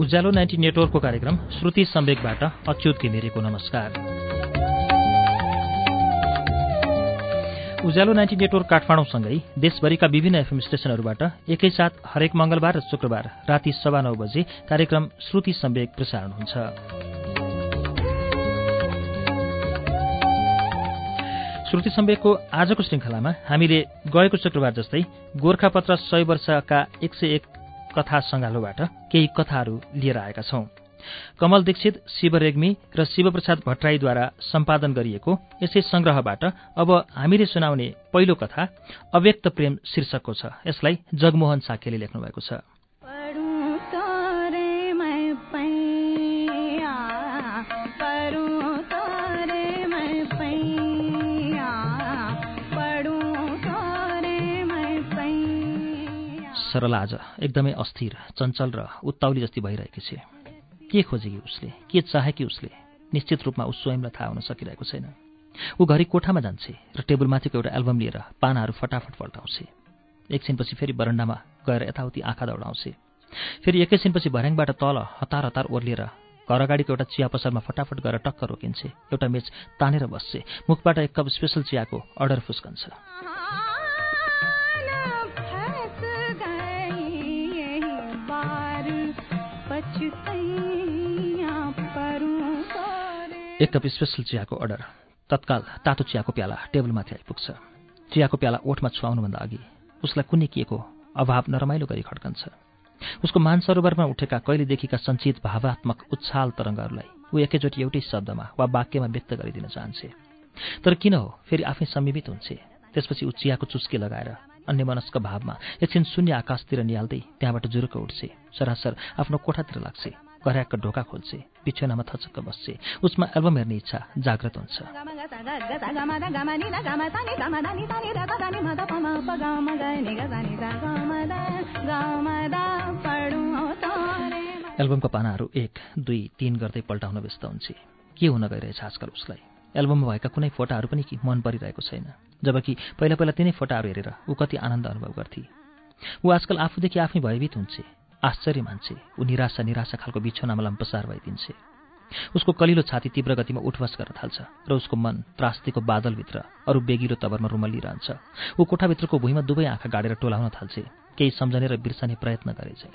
उज्यालो 90 नेटवर्कको कार्यक्रम श्रुति सम्वेकबाट अच्युत घिमिरेको नमस्कार। उज्यालो 90 नेटवर्क काठमाडौँसँगै देशभरिका विभिन्न एफएम स्टेशनहरूबाट एकैसाथ हरेक मंगलबार र शुक्रबार राति 9:15 बजे कार्यक्रम श्रुति सम्वेक प्रसारण हुन्छ। श्रुति सम्वेकको आजको श्रृङ्खलामा हामीले गएको शुक्रबार जस्तै गोर्खापत्र 100 वर्षका 101 कथा सङ्गालोबाट केही कथाहरू लिएर आएका छौं। कमल दीक्षित, शिव रेग्मी र शिवप्रसाद भट्टराईद्वारा सम्पादन गरिएको यसै संग्रहबाट अब हामीले सुनाउने पहिलो कथा अव्यक्त प्रेम शीर्षकको छ। यसलाई जगमोहन साकेले लेख्नु भएको छ। सरला आज एकदमै अस्थिर, चञ्चल र उत्ताउली जस्ती भइरहेकी छ। के खोजेकी उसले, के चाहेकी उसले निश्चित रूपमा ऊ स्वयंलाई थाहा हुन सकिरहेको छैन। ऊ घरि कोठामा जान्छे र टेबलमाथिको एउटा एल्बम लिएर पानाहरू फटाफट पल्टाउँछे। एकछिनपछि फेरि बरन्डामा गएर यताउति आँखा दौडाउँछे। फेरि एकैछिनपछि भर्याङबाट तल हतार हतार ओर्लिएर घर अगाडिको एउटा चिया पसलमा फटाफट गएर टक्क रोकिन्छे। एउटा मेच तानेर बस्छे। मुखबाट एक कप स्पेसल चियाको अर्डर फुस्कन्छ। एक कप स्पेसल चियाको अर्डर। तत्काल तातो चियाको प्याला टेबलमाथि आइपुग्छ। चियाको प्याला ओठमा छुवाउनुभन्दा अघि उसलाई कुनै केको अभाव नरमाइलो गरी खड्कन्छ। उसको मानसरोवरमा उठेका कहिलेदेखिका सञ्चित भावात्मक उच्छाल तरङ्गहरूलाई ऊ एकैचोटि एउटै शब्दमा वा वाक्यमा व्यक्त गरिदिन चाहन्छे। तर किन हो फेरि आफै सम्मिमित हुन्छे। त्यसपछि ऊ चियाको चुस्की लगाएर अन्यमनस्क भावमा एकछिन शून्य आकाशतिर निहाल्दै त्यहाँबाट जुरुक्क उठ्छे। सरासर आफ्नो कोठातिर लाग्छे। घर्याक्क ढोका खोल्छे। बिछौनामा थचक्क बस्छे। उसमा एल्बम हेर्ने इच्छा जाग्रत हुन्छ। एल्बमका पानाहरू 1, 2, 3 गर्दै पल्टाउन व्यस्त हुन्छे। के हुन गइरहेछ आजकल उसलाई? एल्बममा भएका कुनै फोटाहरू पनि मन परिरहेको छैन। जबकि पहिला पहिला तिनै फोटाहरू हेरेर ऊ कति आनन्द अनुभव गर्थे। ऊ आजकल आफूदेखि आफै भयभीत हुन्छे। आश्चर्य मान्छे। ऊ निराशा खालको बिछौनामा लम्पसार भइदिन्छे। उसको कलिलो छाती तीव्र गतिमा उठबस गर्न थाल्छ र उसको मन त्रासदीको बादलभित्र अरू बेगिलो तवरमा रुमल्लिरहन्छ। ऊ कोठाभित्रको भुइँमा दुवै आँखा गाडेर टोलाउन थाल्छे। केही सम्झने र बिर्सने प्रयत्न गरेछ।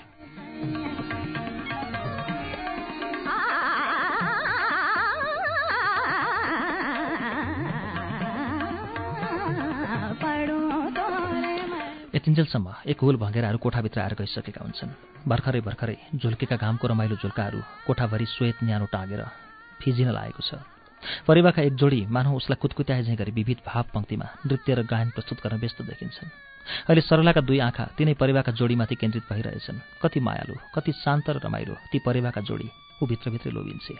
यतिन्जेलसम्म एक हुल भँगेराहरू कोठाभित्र आएर गइसकेका हुन्छन्। भर्खरै झुल्केका घामको रमाइलो झुल्काहरू कोठाभरि श्वेत न्यानो टाँगेर फिजिन लागेको छ। परिवारका एक जोडी मानव उसलाई कुतकुत्याए झैँ गरी विविध भाव पङ्क्तिमा नृत्य र गायन प्रस्तुत गर्न व्यस्त देखिन्छन्। अहिले सरलाका दुई आँखा तिनै परिवारका जोडीमाथि केन्द्रित भइरहेछन्। कति मायालु, कति शान्त र रमाइलो ती परिवारका जोडी ऊ भित्रभित्रै लोभिन्छे।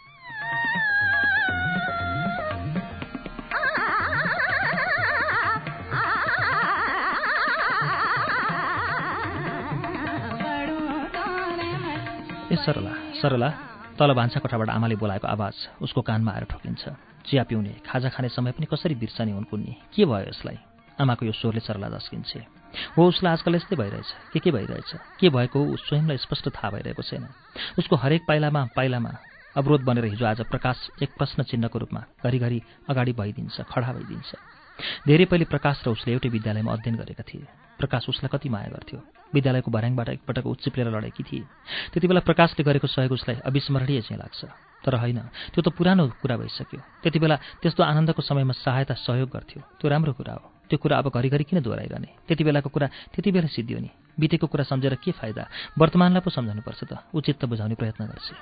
सरला तल भान्सा कोठाबाट आमाले बोलाएको आवाज उसको कानमा आएर ठोकिन्छ। चिया पिउने, खाजा खाने समय पनि कसरी बिर्सने हुन् कुन्नी? के भयो यसलाई? आमाको यो स्वरले सरला झस्किन्छे। हो, उसलाई आजकल यस्तै भइरहेछ। के भइरहेछ, के भएको हो स्वयंलाई स्पष्ट थाहा भइरहेको छैन। उसको हरेक पाइलामा अवरोध बनेर हिजो आज प्रकाश एक प्रश्न चिन्हको रूपमा घरिघरि अगाडि भइदिन्छ, खडा भइदिन्छ। धेरै पहिले प्रकाश र उसले एउटै विद्यालयमा अध्ययन गरेका थिए। प्रकाश उसलाई कति माया गर्थ्यो। विद्यालयको भर्याङबाट एकपटक उच्चिप्लेर लडेकी थिए। त्यति बेला प्रकाशले गरेको सहयोग उसलाई अविस्मरणीय चाहिँ लाग्छ। तर होइन, त्यो त पुरानो कुरा भइसक्यो। त्यति बेला त्यस्तो आनन्दको समयमा सहायता सहयोग गर्थ्यो, त्यो राम्रो कुरा हो। त्यो कुरा अब घरिघरि किन दोहोऱ्याइरहने? त्यति बेलाको कुरा त्यति बेला सिद्धियो नि। बितेको कुरा सम्झेर के फाइदा? वर्तमानलाई पो सम्झनुपर्छ त। उचित त बुझाउने प्रयत्न गर्छ।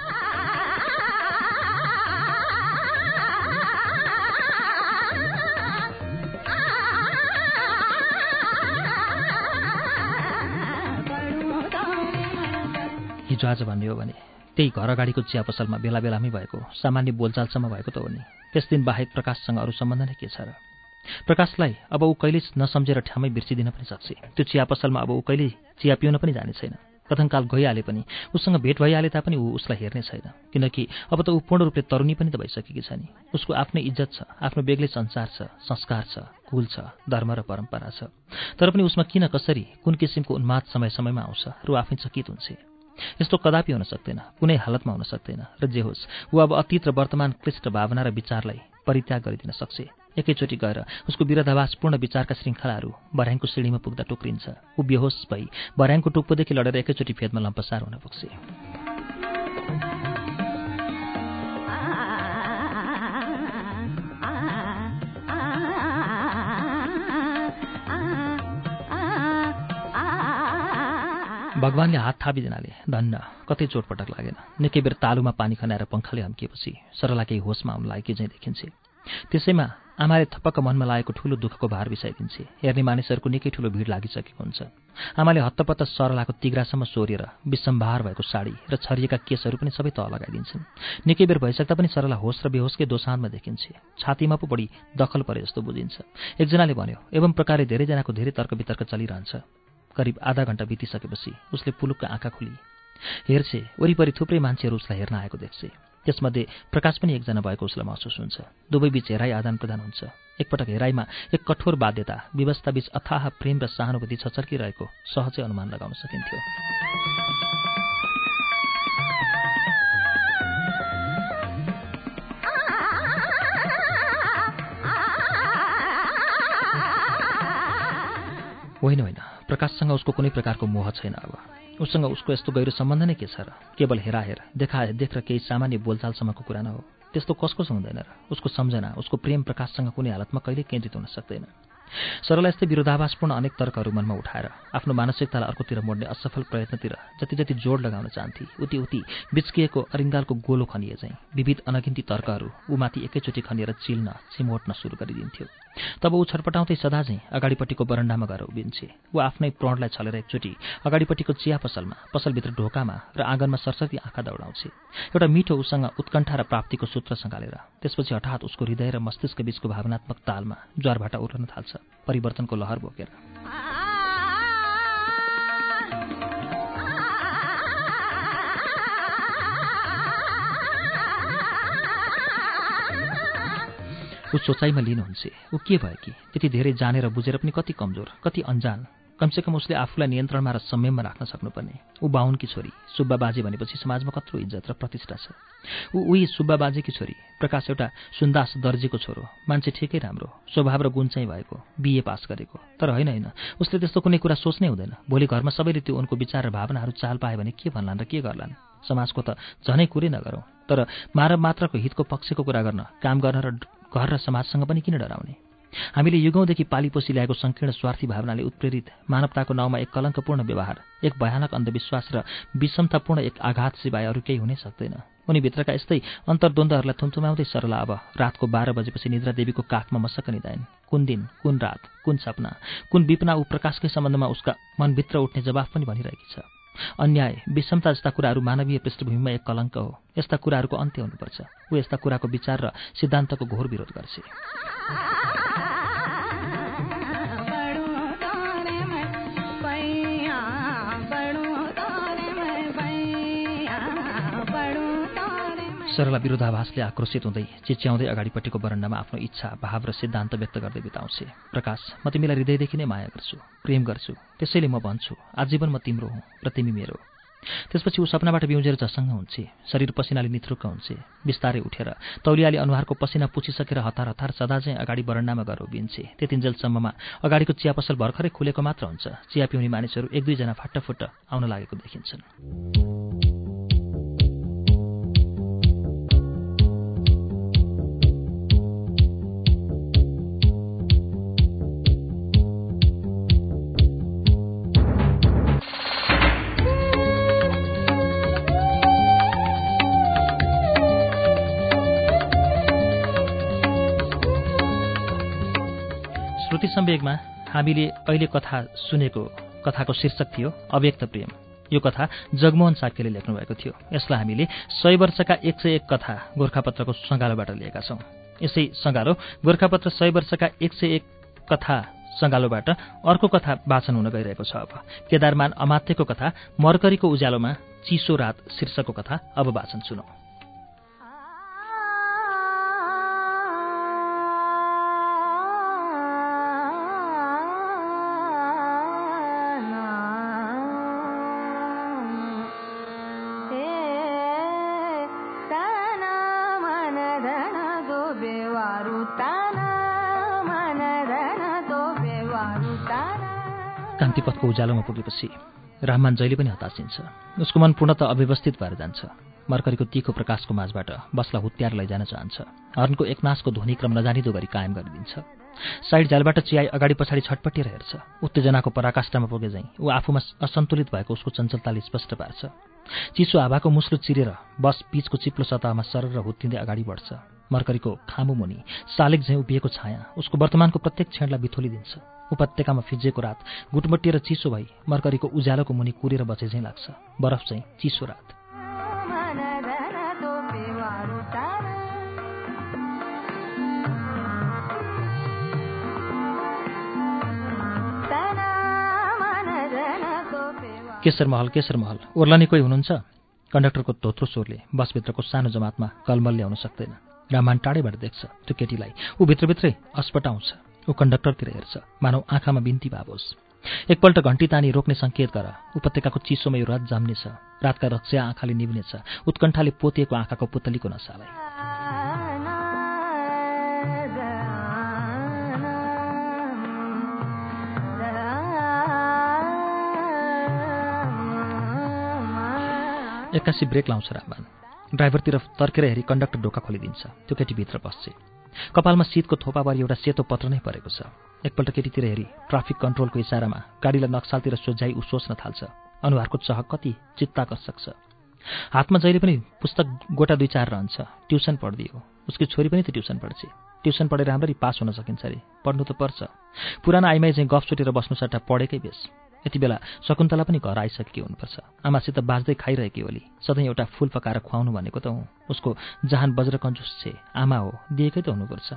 हिजो आज भन्ने हो भने त्यही घर अगाडिको चिया पसलमा बेला बेलामै भएको सामान्य बोलचालसम्म भएको त हो नि। त्यस दिन बाहेक प्रकाशसँग अरू सम्बन्ध नै के छ र? प्रकाशलाई अब ऊ कहिल्यै नसम्झेर ठ्यामै बिर्सिदिन पनि सक्छ। त्यो चिया पसलमा अब ऊ कहिल्यै चिया पिउन पनि जाने छैन। कथनकाल गइहाले पनि उसँग भेट भइहाले तापनि ऊ उसलाई हेर्ने छैन। किनकि अब त ऊ पूर्ण रूपले तरुणी पनि त भइसकेकी छ नि। उसको आफ्नै इज्जत छ, आफ्नो बेग्लै संसार छ, संस्कार छ, कुल छ, धर्म र परम्परा छ। तर पनि उसमा किन कसरी कुन किसिमको उन्माद समय समयमा आउँछ र ऊ आफै चकित हुन्छ। यस्तो कदापि हुन सक्दैन, कुनै हालतमा हुन सक्दैन, र जे होस् ऊ अब अतीत र वर्तमान क्लिष्ट भावना र विचारलाई परित्याग गरिदिन सक्छ। एकैचोटि गएर उसको विरोधाभासपूर्ण विचारका श्रृङ्खलाहरू भर्याङको सिँढीमा पुग्दा टुक्रिन्छ। ऊ बेहोस भई भर्याङको टुप्पोदेखि लडेर एकैचोटि फेदमा लम्पसार हुन पुग्छ। भगवानले हात थापिदिनाले धन्न कतै चोटपटक लागेन। निकै बेर तालुमा पानी खनाएर पङ्खाले हम्किएपछि सरला केही होसमा आउन लागेकी चाहिँ देखिन्छे। त्यसैमा आमाले थपक्क मनमा लागेको ठूलो दुःखको भार बिसाइदिन्छे। हेर्ने मानिसहरूको निकै ठूलो भिड लागिसकेको हुन्छ। आमाले हत्तपत्त सरलाको तिग्रासम्म सोरिएर विसम्भार भएको साडी र छरिएका केसहरू पनि सबै तह लगाइदिन्छन्। निकै बेर भइसक्दा पनि सरला होस र बेहोसकै दोसाँधमा देखिन्छे। छातीमा पो बढी दखल परे जस्तो बुझिन्छ। एकजनाले भन्यो, एवं प्रकारले धेरैजनाको धेरै तर्क वितर्क चलिरहन्छ। करिब आधा घण्टा बितिसकेपछि उसले पुलुक्क आँखा खुली हेर्छे। वरिपरि थुप्रै मान्छेहरू उसलाई हेर्न आएको देख्छे। त्यसमध्ये प्रकाश पनि एकजना भएको उसलाई महसुस हुन्छ। दुवै बीच हेराइ आदान प्रदान हुन्छ। एकपटक हेराइमा एक कठोर बाध्यता व्यवस्था बीच अथाह प्रेम र सहानुभूति छचल्किरहेको सहजै अनुमान लगाउन सकिन्थ्यो। होइन होइन, प्रकाशसँग उसको कुनै प्रकारको मोह छैन। अब उसँग उसको यस्तो गहिरो सम्बन्ध नै के छ र? केवल हेराहेर, देखादेख र केही सामान्य बोलचालसम्मको कुरा न हो। त्यस्तो कसको हुँदैन र? उसको सम्झना, उसको प्रेम प्रकाशसँग कुनै हालतमा कहिल्यै केन्द्रित हुन सक्दैन। सरला यस्तै विरोधाभासपूर्ण अनेक तर्कहरू मनमा उठाएर आफ्नो मानसिकतालाई अर्कोतिर मोड्ने असफल प्रयत्नतिर जति जति जोड लगाउन चाहन्थे, उति उति बिच्किएको अरिङ्गालको गोलो खनिए चाहिँ विविध अनगिन्ती तर्कहरू ऊमाथि एकैचोटि खनिएर चिल्न चिमोट्न सुरु गरिदिन्थ्यो। तब ऊ छटपटाउँदै सदा चाहिँ अगाडिपट्टिको बरन्डामा गएर उभिन्छे। ऊ आफ्नै प्रणलाई छलेर एकचोटि अगाडिपट्टिको चिया पसलमा, पसलभित्र ढोकामा र आँगनमा सरसर्ती आँखा दौडाउँछे। एउटा मिठो उसँग उत्कण्ठा र प्राप्तिको सूत्र सँगालेर। त्यसपछि हठात उसको हृदय र मस्तिष्क बीचको भावनात्मक तालमा ज्वारभाटा उठ्न थाल्छ, परिवर्तनको लहर बोकेर। ऊ सोचाइमा लिन हुन्छ। ऊ के भयो कि त्यति धेरै जानेर बुझेर पनि कति कमजोर, कति अन्जान। कमसेकम उसले आफूलाई नियन्त्रणमा र संयममा राख्न सक्नुपर्ने। ऊ बाहुनकी छोरी, सुब्बा बाजे भनेपछि समाजमा कत्रो इज्जत र प्रतिष्ठा छ। उही सुब्बा बाजेकी छोरी। प्रकाश एउटा सुन्दास दर्जीको छोरो, मान्छे ठिकै राम्रो, स्वभाव र गुण चाहिँ भएको, बिए पास गरेको। तर होइन, उसले त्यस्तो कुनै कुरा सोच्नै हुँदैन। भोलि घरमा सबैले त्यो उनको विचार र भावनाहरू चाल पाए भने के भन्लान् र के गर्लान्? समाजको त झनै कुरै नगरौँ, तर मानव मात्रको हितको पक्षको कुरा गर्न, काम गर्न र घर र समाजसँग पनि किन डराउने? हामीले युगौँदेखि पालीपोसी ल्याएको संकीर्ण स्वार्थी भावनाले उत्प्रेरित मानवताको नाउँमा एक कलङ्कपूर्ण व्यवहार, एक भयानक अन्धविश्वास र विषमतापूर्ण एक आघात सिवाय अरू केही हुनै सक्दैन। उनीभित्रका यस्तै अन्तर्द्वन्द्वहरूलाई थुम्थुमाउँदै सरला अब रातको 12 बजेपछि निद्रा देवीको काखमा मसक्क निदाइन्। कुन दिन, कुन रात, कुन सपना, कुन विपना ऊ प्रकाशकै सम्बन्धमा उसका मनभित्र उठ्ने जवाफ पनि भनिरहेकी छ। अन्याय, विषमता जस्ता कुराहरू मानवीय पृष्ठभूमिमा एक कलङ्क हो। यस्ता कुराहरूको अन्त्य हुनुपर्छ। ऊ यस्ता कुराको विचार र सिद्धान्तको घोर विरोध गर्छ। सरला विरोधाभासले आक्रोशित हुँदै चिच्याउँदै अगाडिपट्टिको बरन्डामा आफ्नो इच्छा, भाव र सिद्धान्त व्यक्त गर्दै बिताउँछे। प्रकाश, म तिमीलाई हृदयदेखि नै माया गर्छु, प्रेम गर्छु। त्यसैले म भन्छु, आजीवन म तिम्रो हुँ र तिमी मेरो। त्यसपछि ऊ सपनाबाट बिउजेर झसङ्ग हुन्छे। शरीर पसिनाले निथ्रुक्क हुन्छे। बिस्तारै उठेर तौलियाले अनुहारको पसिना पुछिसकेर हतार हतार सदा चाहिँ अगाडि बरन्डामा गएर उभिन्छे। त्यतिन्जेलसम्ममा अगाडिको चिया पसल भर्खरै खुलेको मात्र हुन्छ। चिया पिउने मानिसहरू एक दुईजना फाट्टफुट्ट आउन लागेको देखिन्छन्। श्रुति सम्वेगमा हामीले अहिले कथा सुनेको कथाको शीर्षक थियो अव्यक्त प्रेम। यो कथा जगमोहन साक्यले लेख्नुभएको थियो। यसलाई हामीले 100 वर्षका 101 कथा गोर्खापत्रको सङ्गालोबाट लिएका छौँ। यसै सङ्गालो गोर्खापत्र 100 वर्षका 101 कथा सङ्गालोबाट अर्को कथा वाचन हुन गइरहेको छ। अब केदारमान अमात्यको कथा मरकरीको उज्यालोमा चिसो रात शीर्षकको कथा अब वाचन सुनौँ। क्रान्तिपथको उज्यालोमा पुगेपछि राममान जहिले पनि हतासिन्छ। उसको मन पूर्णतः अव्यवस्थित भएर जान्छ। मर्करीको तीखो प्रकाशको माझबाट बसलाई हुत्याएर लैजान चाहन्छ। हर्नको एकनासको ध्वनिक्रम नजानिदो गरी कायम गरिदिन्छ। साइड जालबाट चियाई अगाडि पछाडि छटपटिएर हेर्छ। उत्तेजनाको पराकाष्ठामा पुगे झैँ ऊ आफूमा असन्तुलित भएको उसको चञ्चलताले स्पष्ट पार्छ। चिसो हावाको मुस्लो चिरेर बस पिचको चिप्लो सतहमा सरर हुत्तिँदै अगाडि बढ्छ। मर्करीको खामु मुनि शालिग झैँ उभिएको छाया उसको वर्तमानको प्रत्येक क्षणलाई बिथोलिदिन्छ। उपत्यकामा फिजिएको रात गुटमुटिएर चिसो भई मर्करीको उज्यालोको मुनि कुरेर बचे झैँ लाग्छ। बरफ चाहिँ चिसो रात। केशर महल ओर्लने कोही हुनुहुन्छ? कन्डक्टरको धोत्रो स्वरले बसभित्रको सानो जमातमा कलमल ल्याउन सक्दैन। राममान टाढैबाट देख्छ त्यो केटीलाई। ऊ भित्रभित्रै अस्पटाउँछ। ऊ कन्डक्टरतिर हेर्छ, मानव आँखामा बिन्ती भाव होस्। एकपल्ट घन्टी तानी रोक्ने सङ्केत गर। उपत्यकाको चिसोमा यो रथ जाम्नेछ। रातका रक्स्या आँखाले निभ्नेछ, उत्कण्ठाले पोतिएको आँखाको पुतलीको नसालाई। एक्कासी ब्रेक लाउँछ राममान। ड्राइभरतिर तर्केर हेरी कन्डक्टर ढोका खोलिदिन्छ। त्यो केटी भित्र पस्छ। कपालमा शीतको थोपाभरि एउटा सेतो पत्र नै परेको छ। एकपल्ट केटीतिर हेरी ट्राफिक कन्ट्रोलको इसारामा गाडीलाई नक्सालतिर सोझ्याई ऊ सोच्न थाल्छ। अनुहारको चहक कति चित्ताकर्षक छ। हातमा जहिले पनि पुस्तक गोटा 2-4 रहन्छ। ट्युसन पढ्दियो। उसकी छोरी पनि त ट्युसन पढ्छ। ट्युसन पढेर राम्ररी पास हुन सकिन्छ अरे। पढ्नु त पर्छ। पुरानो आइमाई चाहिँ गफ सुटेर बस्नु सट्टा पढेकै बेस। यति बेला शकुन्तला पनि घर आइसकेकी हुनुपर्छ। आमासित बाँच्दै खाइरहेकी होली। सधैँ एउटा फूल पकाएर खुवाउनु भनेको त हुँ। उसको जहान बज्र कन्जुस छे आमा हो, दिएकै त हुनुपर्छ।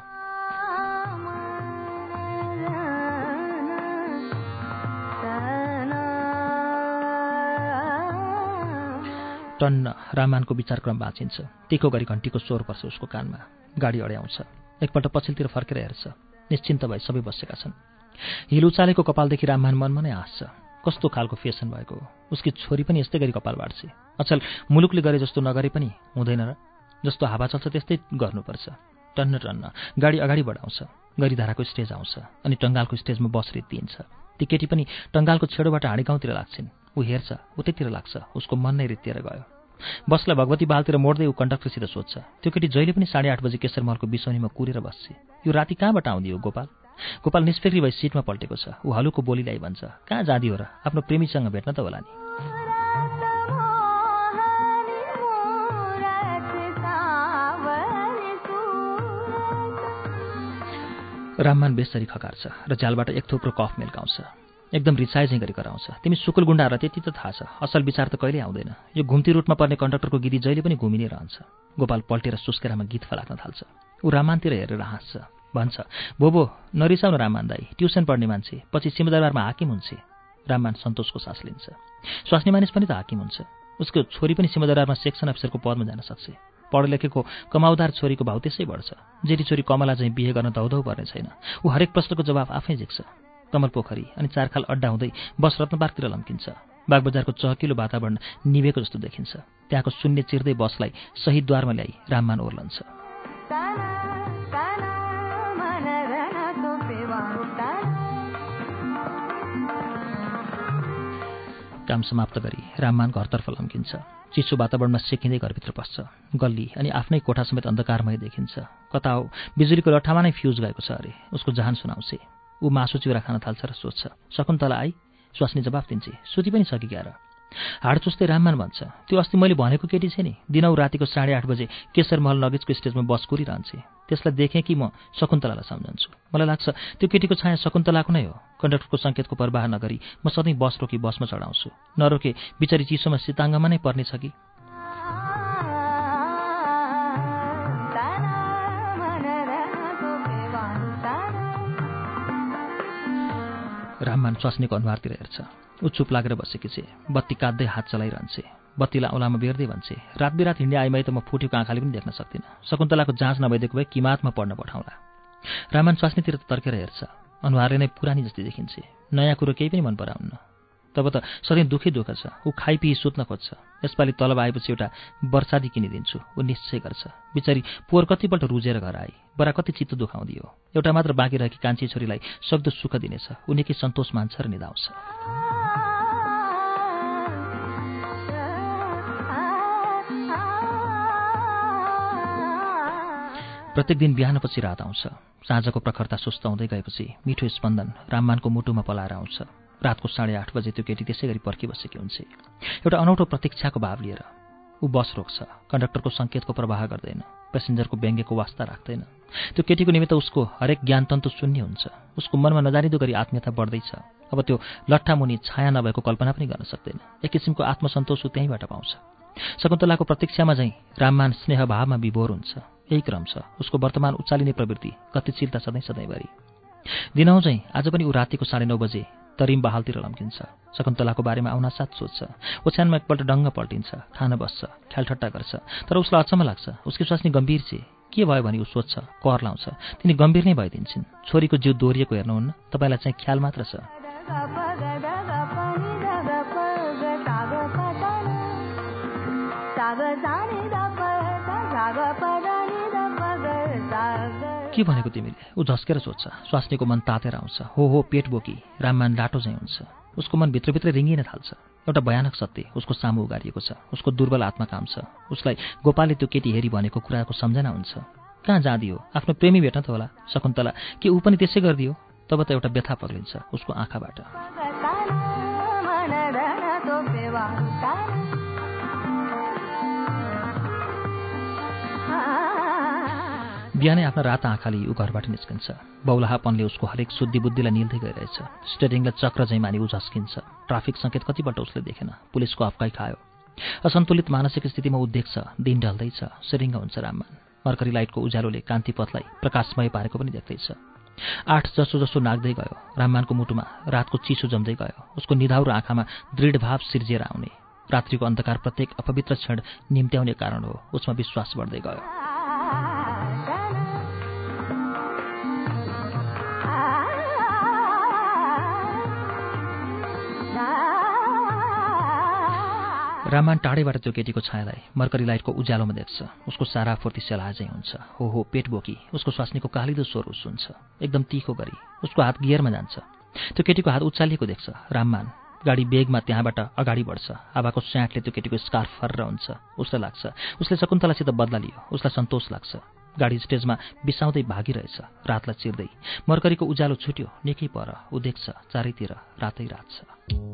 टन्न राममानको विचारक्रम बाँचिन्छ। तिखो गरी घन्टीको स्वर पर्छ उसको कानमा। गाडी अड्याउँछ। एकपल्ट पछिल्तिर फर्केर हेर्छ। निश्चिन्त भई सबै बसेका छन्। हिल उचालेको कपालदेखि राममान मनमा नै हाँस्छ। कस्तो खालको फेसन भएको हो। उसकी छोरी पनि यस्तै गरी कपाल बाट्छे। अचल मुलुकले गरे जस्तो नगरे पनि हुँदैन र? जस्तो हावा चल्छ त्यस्तै गर्नुपर्छ। टन्न गाडी अगाडि बढाउँछ। गरीधाराको स्टेज आउँछ अनि टङ्गालको स्टेजमा बस रित्तिन्छ। ती केटी पनि टङ्गालको छेडोबाट हाँडीगाउँतिर लाग्छिन्। ऊ हेर्छ, उतैतिर लाग्छ। उसको मन नै रित्तिएर गयो। बसलाई भगवती बालतिर मोड्दै ऊ कन्डक्टरसित सोध्छ, त्यो केटी जहिले पनि 8:30 बजे केशर महलको बिसौनीमा कुरेर बस्छ। यो राति कहाँबाट आउँदियो गोपाल? गोपाल निष्फिक्री भई सिटमा पल्टेको छ। ऊ हलुको बोलीलाई भन्छ, कहाँ जाँदी हो र? आफ्नो प्रेमीसँग भेट्न त होला नि। राममान बेसरी खकार्छ र झ्यालबाट एक थोप्रो कफ मेल्काउँछ। एकदम रिसाइ चाहिँ गरी कराउँछ, तिमी सुकुल गुण्डाहरूलाई त्यति त थाहा छ, असल विचार त कहिल्यै आउँदैन। यो घुम्ती रुटमा पर्ने कन्डक्टरको गिदी जहिले पनि घुमिनै रहन्छ। गोपाल पल्टेर सुस्केरामा गीत फलाक्न थाल्छ। ऊ राममानतिर हेरेर हाँस्छ, भन्छ, भो नरिसाउनु राममान दाई, ट्युसन पढ्ने मान्छे, पछि सिंहदरबारमा हाकिम हुन्छ। राममान सन्तोषको सास लिन्छ। स्वास्नी मानिस पनि त हाकिम हुन्छ। उसको छोरी पनि सिंहदरबारमा सेक्सन अफिसरको पदमा जान सक्छ। पढ लेखेको कमाउदार छोरीको भाउ त्यसै बढ्छ। जेठी छोरी कमला चाहिँ बिहे गर्न धौधौ पर्ने छैन। ऊ हरेक प्रश्नको जवाफ आफै झिक्छ। कमल पोखरी अनि चारखाल अड्डा हुँदै बस रत्नपार्कतिर लम्किन्छ। बागबजारको चहकिलो वातावरण निभेको जस्तो देखिन्छ। त्यहाँको शून्य चिर्दै बसलाई सही द्वारमा ल्याई राममान ओर्लन्छ। काम समाप्त गरी राममान घरतर्फ लम्किन्छ। चिसो वातावरणमा सेकिँदै घरभित्र पस्छ। गल्ली अनि आफ्नै कोठा समेत अन्धकारमय देखिन्छ। कता हो बिजुलीको लठामा नै फ्युज गएको छ अरे। उसको जहान सुनाउँछ। ऊ मासु चिउरा खान थाल्छ र सोध्छ, शकुन्तला आई? स्वास्नी जवाफ दिन्छ, सुति पनि सकि क्या र? हाड चुस्दै राममान भन्छ, त्यो अस्ति मैले भनेको केटी छ नि, दिनौ रातिको 8:30 बजे केशर महल नगिचको स्टेजमा बस कुरिरहन्छे। त्यसलाई देखेँ कि म शकुन्तलालाई सम्झन्छु। मलाई लाग्छ त्यो केटीको छाया शकुन्तलाको नै हो। कन्डक्टरको सङ्केतको प्रवाह नगरी म सधैँ बस रोकी बसमा चढाउँछु। नरोके बिचारी चिसोमा सिताङ्गमा नै पर्ने छ कि। राममान स्वास्नीको अनुहारतिर हेर्छ। ऊ चुप लागेर बसेकी छे। बत्ती काट्दै हात चलाइरहन्छे। बत्तीलाई औँलामा बेर्दै भन्छे, रात बिरात हिँड्ने आइमाई त म फुटेको आँखाले पनि देख्न सक्दिनँ। शकुन्तलाको जाँच नभइदिएको भए किमातमा पढ्न पठाउँला। राममान स्वास्नीतिर तर्केर हेर्छ। अनुहारले नै पुरानी जस्तै देखिन्छे। नयाँ कुरो केही पनि मन पराउन्न। तब त सधैँ दुःखै दुःख छ। ऊ खाइपिई सुत्न खोज्छ। यसपालि तलब आएपछि एउटा वर्षादी किनिदिन्छु, ऊ निश्चय गर्छ। बिचारी पोहोर कतिपल्ट रुजेर घर आई, बरा कति चित्त दुखाउँदियो। एउटा मात्र बाँकी रहेकी कान्छी छोरीलाई सक्दो सुख दिनेछ। ऊ निकै सन्तोष मान्छ र निदाउँछ। प्रत्येक दिन बिहानपछि रात आउँछ। साँझको प्रखरता सुस्त हुँदै गएपछि मिठो स्पन्दन राममानको मुटुमा पलाएर आउँछ। रातको 8:30 बजे त्यो केटी त्यसै गरी पर्खिबसेकी हुन्छ, एउटा अनौठो प्रतीक्षाको भाव लिएर। ऊ बस रोक्छ, कन्डक्टरको सङ्केतको प्रवाह गर्दैन, पेसेन्जरको व्यङ्ग्यको वास्ता राख्दैन। त्यो केटीको निमित्त उसको हरेक ज्ञानतन्तु शून्य हुन्छ। उसको मनमा नजानिदो गरी आत्मीयता बढ्दैछ। अब त्यो लट्ठामुनि छाया नभएको कल्पना पनि गर्न सक्दैन। एक किसिमको आत्मसन्तोष ऊ त्यहीँबाट पाउँछ। शकुन्तलाको प्रतीक्षामा चाहिँ राममान स्नेहभावमा विभोर हुन्छ। यही क्रम छ उसको वर्तमान उचालिने प्रवृत्ति, गतिशीलता सधैँ सधैँभरि। दिनहुँ चाहिँ आज पनि ऊ रातिको 9:30 बजे तरिम बहालतिर लम्किन्छ। शकुन्तलाको बारेमा आउनासाथ सोध्छ। ओछ्यानमा एकपल्ट डङ्ग पल्टिन्छ, खान बस्छ, ख्यालठट्टा गर्छ। तर उसलाई अचम्म लाग्छ, उसकी स्वास्नी गम्भीर छे। के भयो भनी ऊ सोध्छ, कर लाउँछ। तिनी गम्भीर नै भइदिन्छन्। छोरीको जिउ दोहोरिएको हेर्नुहुन्न, तपाईँलाई चाहिँ ख्याल मात्र छ। के भनेको तिमीले? ऊ झस्केर सोध्छ। स्वास्नीको मन तातेर आउँछ। हो पेट बोकी राममान लाटो चाहिँ हुन्छ। उसको मन भित्रभित्रै रिङ्गिन थाल्छ। एउटा भयानक सत्य उसको सामु उगारिएको छ। उसको दुर्बल आत्मा काम छ। उसलाई गोपालले त्यो केटी हेरी भनेको कुराको सम्झना हुन्छ। कहाँ जाँदियो? आफ्नो प्रेमी भेट्न त होला। शकुन्तला के ऊ पनि त्यसै गरिदियो? तब त एउटा व्यथा पग्लिन्छ उसको आँखाबाट। बिहानै आफ्ना राता आँखाले ऊ घरबाट निस्किन्छ। बौलाहापनले उसको हरेक शुद्धि बुद्धिलाई निल्दै गइरहेछ। स्टेरिङलाई चक्र झैँ मानि ऊ झस्किन्छ। ट्राफिक सङ्केत कतिपल्ट उसले देखेन। पुलिसको अफकाई खायो। असन्तुलित मानसिक स्थितिमा ऊ देख्छ दिन ढल्दैछ, सिरिङ्ग हुन्छ राममान। मर्करी लाइटको उज्यालोले कान्तिपथलाई प्रकाशमय पारेको पनि देख्दैछ। 8 जसो नाग्दै गयो। राममानको मुटुमा रातको चिसो जम्दै गयो। उसको निधाउरो आँखामा दृढ भाव सिर्जिएर आउने। रात्रिको अन्धकार प्रत्येक अपवित्र क्षण निम्त्याउने कारण हो। उसमा विश्वास बढ्दै गयो। राममान टाढैबाट त्यो केटीको छायालाई मर्करी लाइटको उज्यालोमा देख्छ। उसको सारा फुर्ती सेलाजै हुन्छ। हो पेट बोकी उसको स्वास्नीको कालिदो स्वर सुन्छ, एकदम तीखो गरी। उसको हात गियरमा जान्छ। त्यो केटीको हात उचालिएको देख्छ राममान। गाडी बेगमा त्यहाँबाट अगाडि बढ्छ। हावाको स्याटले त्यो केटीको स्कार्फ फर्र हुन्छ। उसलाई लाग्छ उसले शकुन्तलासित बदला लियो। उसलाई सन्तोष लाग्छ। गाडी स्टेजमा बिसाउँदै भागिरहेछ, रातलाई चिर्दै। मर्करीको उज्यालो छुट्यो, निकै पर। ऊ देख्छ चारैतिर रातै रात छ।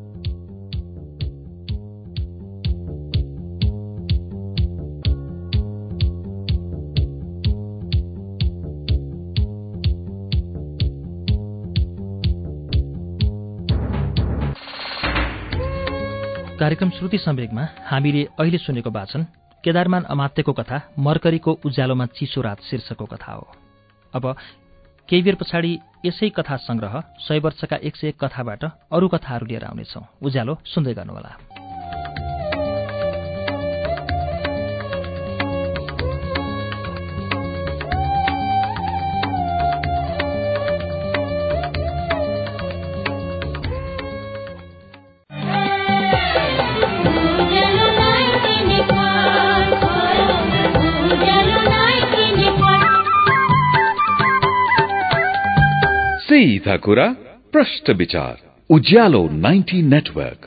कार्यक्रम श्रुति सम्वेकमा हामीले अहिले सुनेको वाचन केदारमान अमात्यको कथा मर्करीको उज्यालोमा चिसो रात शीर्षकको कथा हो। अब केही बेर पछाडि यसै कथा संग्रह 100 वर्षका 101 कथाबाट अरू कथाहरू लिएर आउनेछौँ। उज्यालो सुन्दै गर्नुहोला। सीधा कुरा प्रश्न विचार उज्यालो 90 नेटवर्क।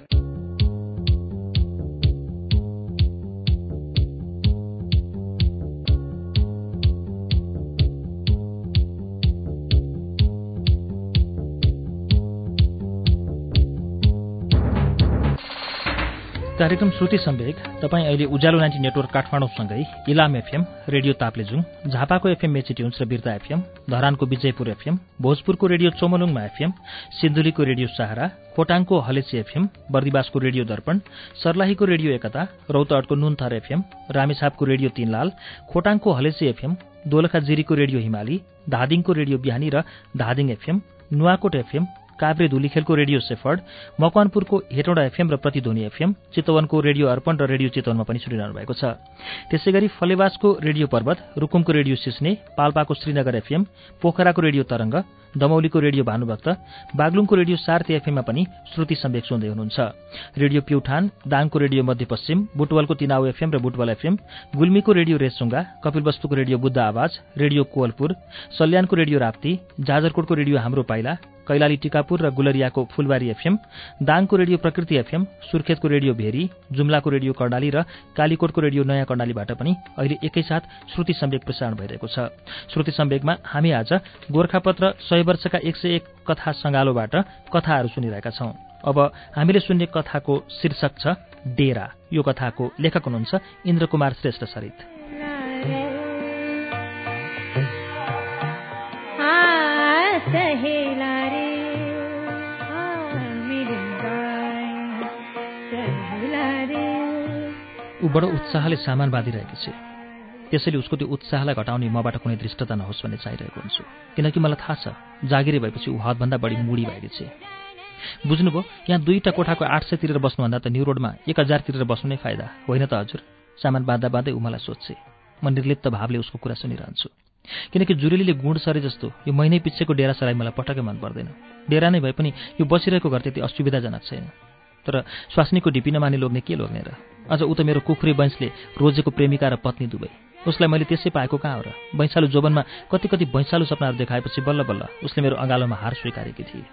कार्यक्रम श्रुति सम्वेक तपाईँ अहिले उज्यालो 90 नेटवर्क काठमाडौँसँगै इलाम एफएम, रेडियो ताप्लेजुङ, झापाको एफएम मेचिट्युन्स र बिर्ता एफएम, धरानको विजयपुर एफएम, भोजपुरको रेडियो चोमलुङमा एफएम, सिन्धुलीको रेडियो सहारा, खोटाङको हलेसी एफएम, बर्दिवासको रेडियो दर्पण, सर्लाहीको रेडियो एकता, रौतहटको नुनथर एफएम, रामेछापको रेडियो तीनलाल, खोटाङको हलेसी एफएम, दोलखा जिरीको रेडियो हिमाली, धादिङको रेडियो बिहानी र धादिङ एफएम, नुवाकोट एफएम, काभ्रे धुलीखेलको रेडियो सेफर्ड, मकवानपुरको हेटौँडा एफएम र प्रतिध्वनि एफएम, चितवनको रेडियो अर्पण र रेडियो चितवनमा पनि सुनिरहनु भएको छ। त्यसैगरी फलेवासको रेडियो पर्वत, रुकुमको रेडियो सिस्ने, पाल्पाको श्रीनगर एफएम, पोखराको रेडियो तरंग, दमौलीको रेडियो भानुभक्त, बागलुङको रेडियो सार्थी एफएममा पनि श्रुति सम्वेक सुन्दै हुनुहुन्छ। रेडियो प्युठान, दाङको रेडियो मध्यपश्चिम, बुटवलको तिनाउ एफएम र बुटवल एफएम, गुल्मीको रेडियो रेसुङ्गा, कपिलवस्तुको रेडियो बुद्ध आवाज, रेडियो कोवलपुर, सल्यानको रेडियो राप्ती, जाजरकोटको रेडियो हाम्रो पाइला, कैलाली टिकापुर र गुलरियाको फुलबारी एफएम, दाङको रेडियो प्रकृति एफएम, सुर्खेतको रेडियो भेरी, जुम्लाको रेडियो कर्णाली र कालीकोटको रेडियो नयाँ कर्णालीबाट पनि अहिले एकैसाथ श्रुति सम्वेक प्रसारण भइरहेको छ। श्रुति सम्वेकमा हामी आज गोर्खापत्र 100 वर्षका 101 कथा सङ्गालोबाट कथाहरू सुनिरहेका छौं। अब हामीले सुन्ने कथाको शीर्षक छ डेरा। यो कथाको लेखक हुनुहुन्छ इन्द्रकुमार श्रेष्ठ सरित। ऊ बडो उत्साहले सामान बाँधिरहेको छ। त्यसैले उसको त्यो उत्साहलाई घटाउने मबाट कुनै दृष्टता नहोस् भन्ने चाहिरहेको हुन्छु, किनकि मलाई थाहा छ जागिरे भएपछि ऊ हदभन्दा बढी मुडी भएको छ। बुझ्नुभयो, यहाँ 2टा कोठाको 800 तिरेर बस्नुभन्दा त न्यू रोडमा 1000 तिरेर बस्नु नै फाइदा होइन त हजुर? सामान बाँध्दा बाँध्दै ऊ मलाई सोध्छे। म निर्लिप्त भावले उसको कुरा सुनिरहन्छु, किनकि जुरेलीले गुण सरे जस्तो यो महिनै पिच्छेको डेरा सराई मलाई पटक्कै मन पर्दैन। डेरा नै भए पनि यो बसिरहेको घर त्यति असुविधाजनक छैन। तर स्वास्नीको ढिपी नमाने लोग्ने के लोग्ने र? अझ ऊ त मेरो कुखुरी बैंसले रोजेको प्रेमिका र पत्नी दुवै। उसलाई मैले त्यसै पाएको कहाँ हो र? बैंसालु जोबनमा कति बैंसालु सपनाहरू देखाएपछि बल्ल बल्ल उसले मेरो अँगालोमा हार स्वीकारेकी थिए।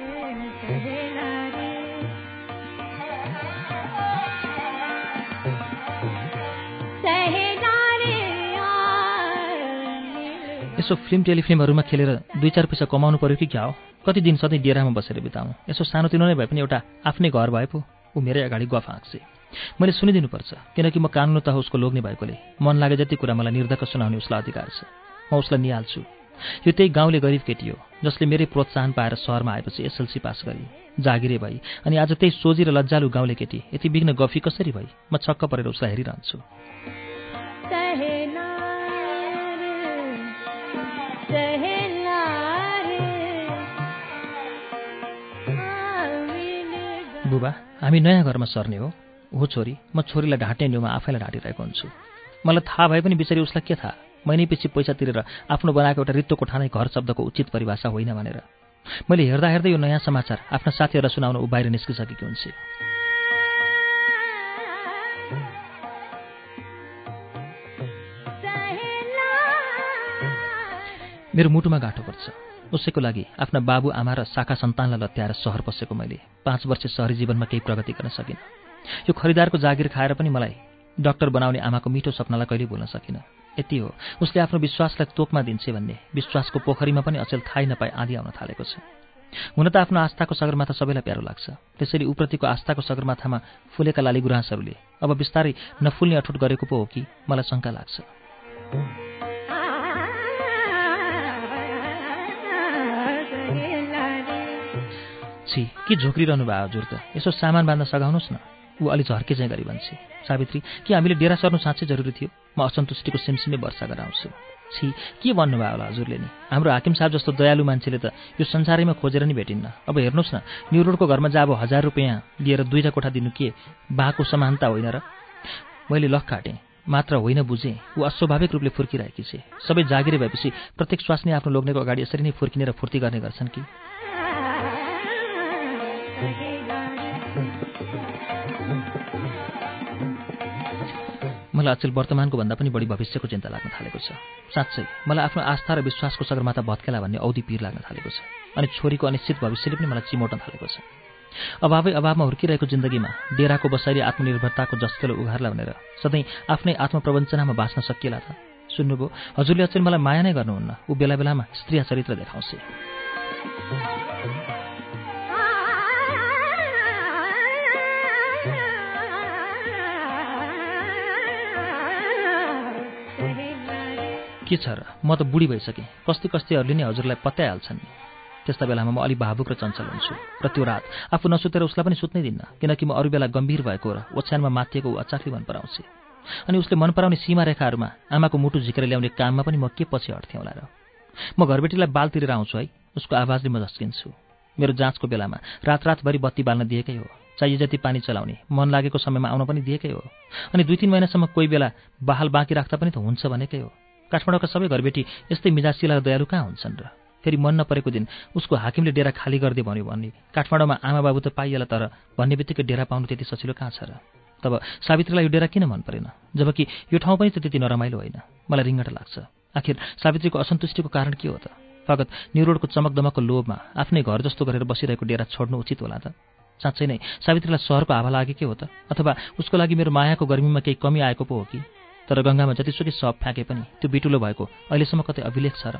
यसो फिल्म टेलिफिल्महरूमा खेलेर 2-4 पैसा कमाउनु पर्यो कि क्या हो? कति दिन सधैँ डेरामा बसेर बिताउँ? यसो सानोतिनो नै भए पनि एउटा आफ्नै घर भए पो। ऊ मेरै अगाडि गफ हाँक्छे। मैले सुनिदिनुपर्छ, किनकि म कानुनतः उसको लोग्ने भएकोले मन लागे जति कुरा मलाई निर्धक्क सुनाउने उसलाई अधिकार छ। म उसलाई निहाल्छु। यो त्यही गाउँले गरिब केटी हो जसले मेरै प्रोत्साहन पाएर सहरमा आएपछि एसएलसी पास गरी, जागिरे भई, अनि आज त्यही सोझी र लज्जालु गाउँले केटी यति बिघ्न गफी कसरी भई? म छक्क परेर उसलाई हेरिरहन्छु। बुबा, हामी नयाँ घरमा सर्ने हो। हो छोरी, म छोरीलाई ढाँट्ने न्युमा आफैलाई ढाँटिरहेको हुन्छु। मलाई थाहा भए पनि बिचारी उसलाई के थाहा, महिनैपछि पैसा तिरेर आफ्नो बनाएको एउटा रित्तो कोठा नै घर शब्दको उचित परिभाषा होइन भनेर। मैले हेर्दा हेर्दै यो नयाँ समाचार आफ्ना साथीहरूलाई सुनाउन ऊ बाहिर निस्किसकेकी हुन्छ। मेरो मुटुमा गाँठो पर्छ। उसैको लागि आफ्ना बाबु आमा र शाखा सन्तानलाई लत्याएर सहर पसेको मैले 5 वर्ष सहरी जीवनमा केही प्रगति गर्न सकिनँ। यो खरिदारको जागिर खाएर पनि मलाई डाक्टर बनाउने आमाको मिठो सपनालाई कहिल्यै भुल्न सकिनँ। यति हो, उसले आफ्नो विश्वासलाई तोकमा दिन्छे भन्ने विश्वासको पोखरीमा पनि अचेल थाहै नपाई आँधी आउन थालेको छ। हुन त आफ्नो आस्थाको सगरमाथा सबैलाई प्यारो लाग्छ, त्यसैले उप्रतिको आस्थाको सगरमाथामा फुलेका लाली गुराँसहरूले अब बिस्तारै नफुल्ने अठुट गरेको पो हो कि मलाई शङ्का लाग्छ। छि, के झोक्रिरहनु भयो हजुर त? यसो सामान बाँध्न सघाउनुहोस् न। ऊ अलि झर्के चाहिँ गरी भन्छे। सावित्री, के हामीले डेरा सर्नु साँच्चै जरुरी थियो? म असन्तुष्टिको सिमसिमे वर्षा गराउँछु। छि, के भन्नुभयो होला हजुरले नि? हाम्रो हाकिम साहब जस्तो दयालु मान्छेले त यो संसारैमा खोजेर नि भेटिन्न। अब हेर्नुहोस् न, न्यू रोडको घरमा जा अब 1000 रुपियाँ दिएर 2टा कोठा दिनु के बाको समानता होइन र? मैले लख काटेँ, मात्र होइन बुझेँ। ऊ अस्वाभाविक रूपले फुर्किरहेकी छे। सबै जागिरे भएपछि प्रत्येक स्वास्नी आफ्नो लोग्नेको अगाडि यसरी नै फुर्किने र फुर्ती गर्ने गर्छन् कि? मलाई अचेल वर्तमानको भन्दा पनि बढी भविष्यको चिन्ता लाग्न थालेको छ। साँच्चै मलाई आफ्नो आस्था र विश्वासको सगरमाथा भत्केला भन्ने औधी पीर लाग्न थालेको छ, अनि छोरीको अनिश्चित भविष्यले पनि मलाई चिमोट्न थालेको छ। अभावमा हुर्किरहेको जिन्दगीमा डेराको बसाइले आत्मनिर्भरताको जस्केलो उघार्ला भनेर सधैँ आफ्नै आत्मप्रवञ्चनामा बाँच्न सकिएला त? सुन्नुभयो, हजुरले अचेल मलाई माया नै गर्नुहुन्न। ऊ बेला बेलामा स्त्रीय चरित्र देखाउँछ। के छ र, म त बुढी भइसकेँ। कस्तीहरूले नै हजुरलाई पत्याइहाल्छन् नि। त्यस्ता बेलामा म अलि भावुक र चञ्चल हुन्छु र त्यो रात आफू नसुतेर उसलाई पनि सुत्नै दिन्न, किनकि म अरू बेला गम्भीर भएको र ओछ्यानमा माथिएको ऊ अचाकली मन पराउँछे। अनि उसले मन पराउने सीमा रेखाहरूमा आमाको मुटु झिकेर ल्याउने काममा पनि म के पछि हट्थेँ होला र? म घरबेटीलाई बाल तिरेर आउँछु है, उसको आवाजले म झस्किन्छु। मेरो जाँचको बेलामा रातरातभरि बत्ती बाल्न दिएकै हो, चाहिए जति पानी चलाउने, मन लागेको समयमा आउन पनि दिएकै हो। अनि 2-3 महिनासम्म कोही बेला बहाल बाँकी राख्दा पनि त हुन्छ भनेकै हो। काठमाडौँका सबै घरबेटी यस्तै मिजासिला र दयालु कहाँ हुन्छन् र? फेरि मन नपरेको दिन उसको हाकिमले डेरा खाली गरिदियो भन्यो भने काठमाडौँमा आमा बाबु त पाइएला, तर भन्ने बित्तिकै डेरा पाउनु त्यति सजिलो कहाँ छ र? तब सावित्रीलाई यो डेरा किन मन परेन? जबकि यो ठाउँ पनि त त्यति नरमाइलो होइन। मलाई रिङ्गट लाग्छ। आखिर सावित्रीको असन्तुष्टिको कारण के हो त? फगत न्युरोडको चमकदमकको लोभमा आफ्नै घर जस्तो गरेर बसिरहेको डेरा छोड्नु उचित होला त? साँच्चै नै सावित्रीलाई सहरको हावा लागेकै हो त? अथवा उसको लागि मेरो मायाको गर्मीमा केही कमी आएको पो हो कि? तर गङ्गामा जतिसुकै सप फ्याँके पनि त्यो बिटुलो भएको अहिलेसम्म कतै अभिलेख छ र?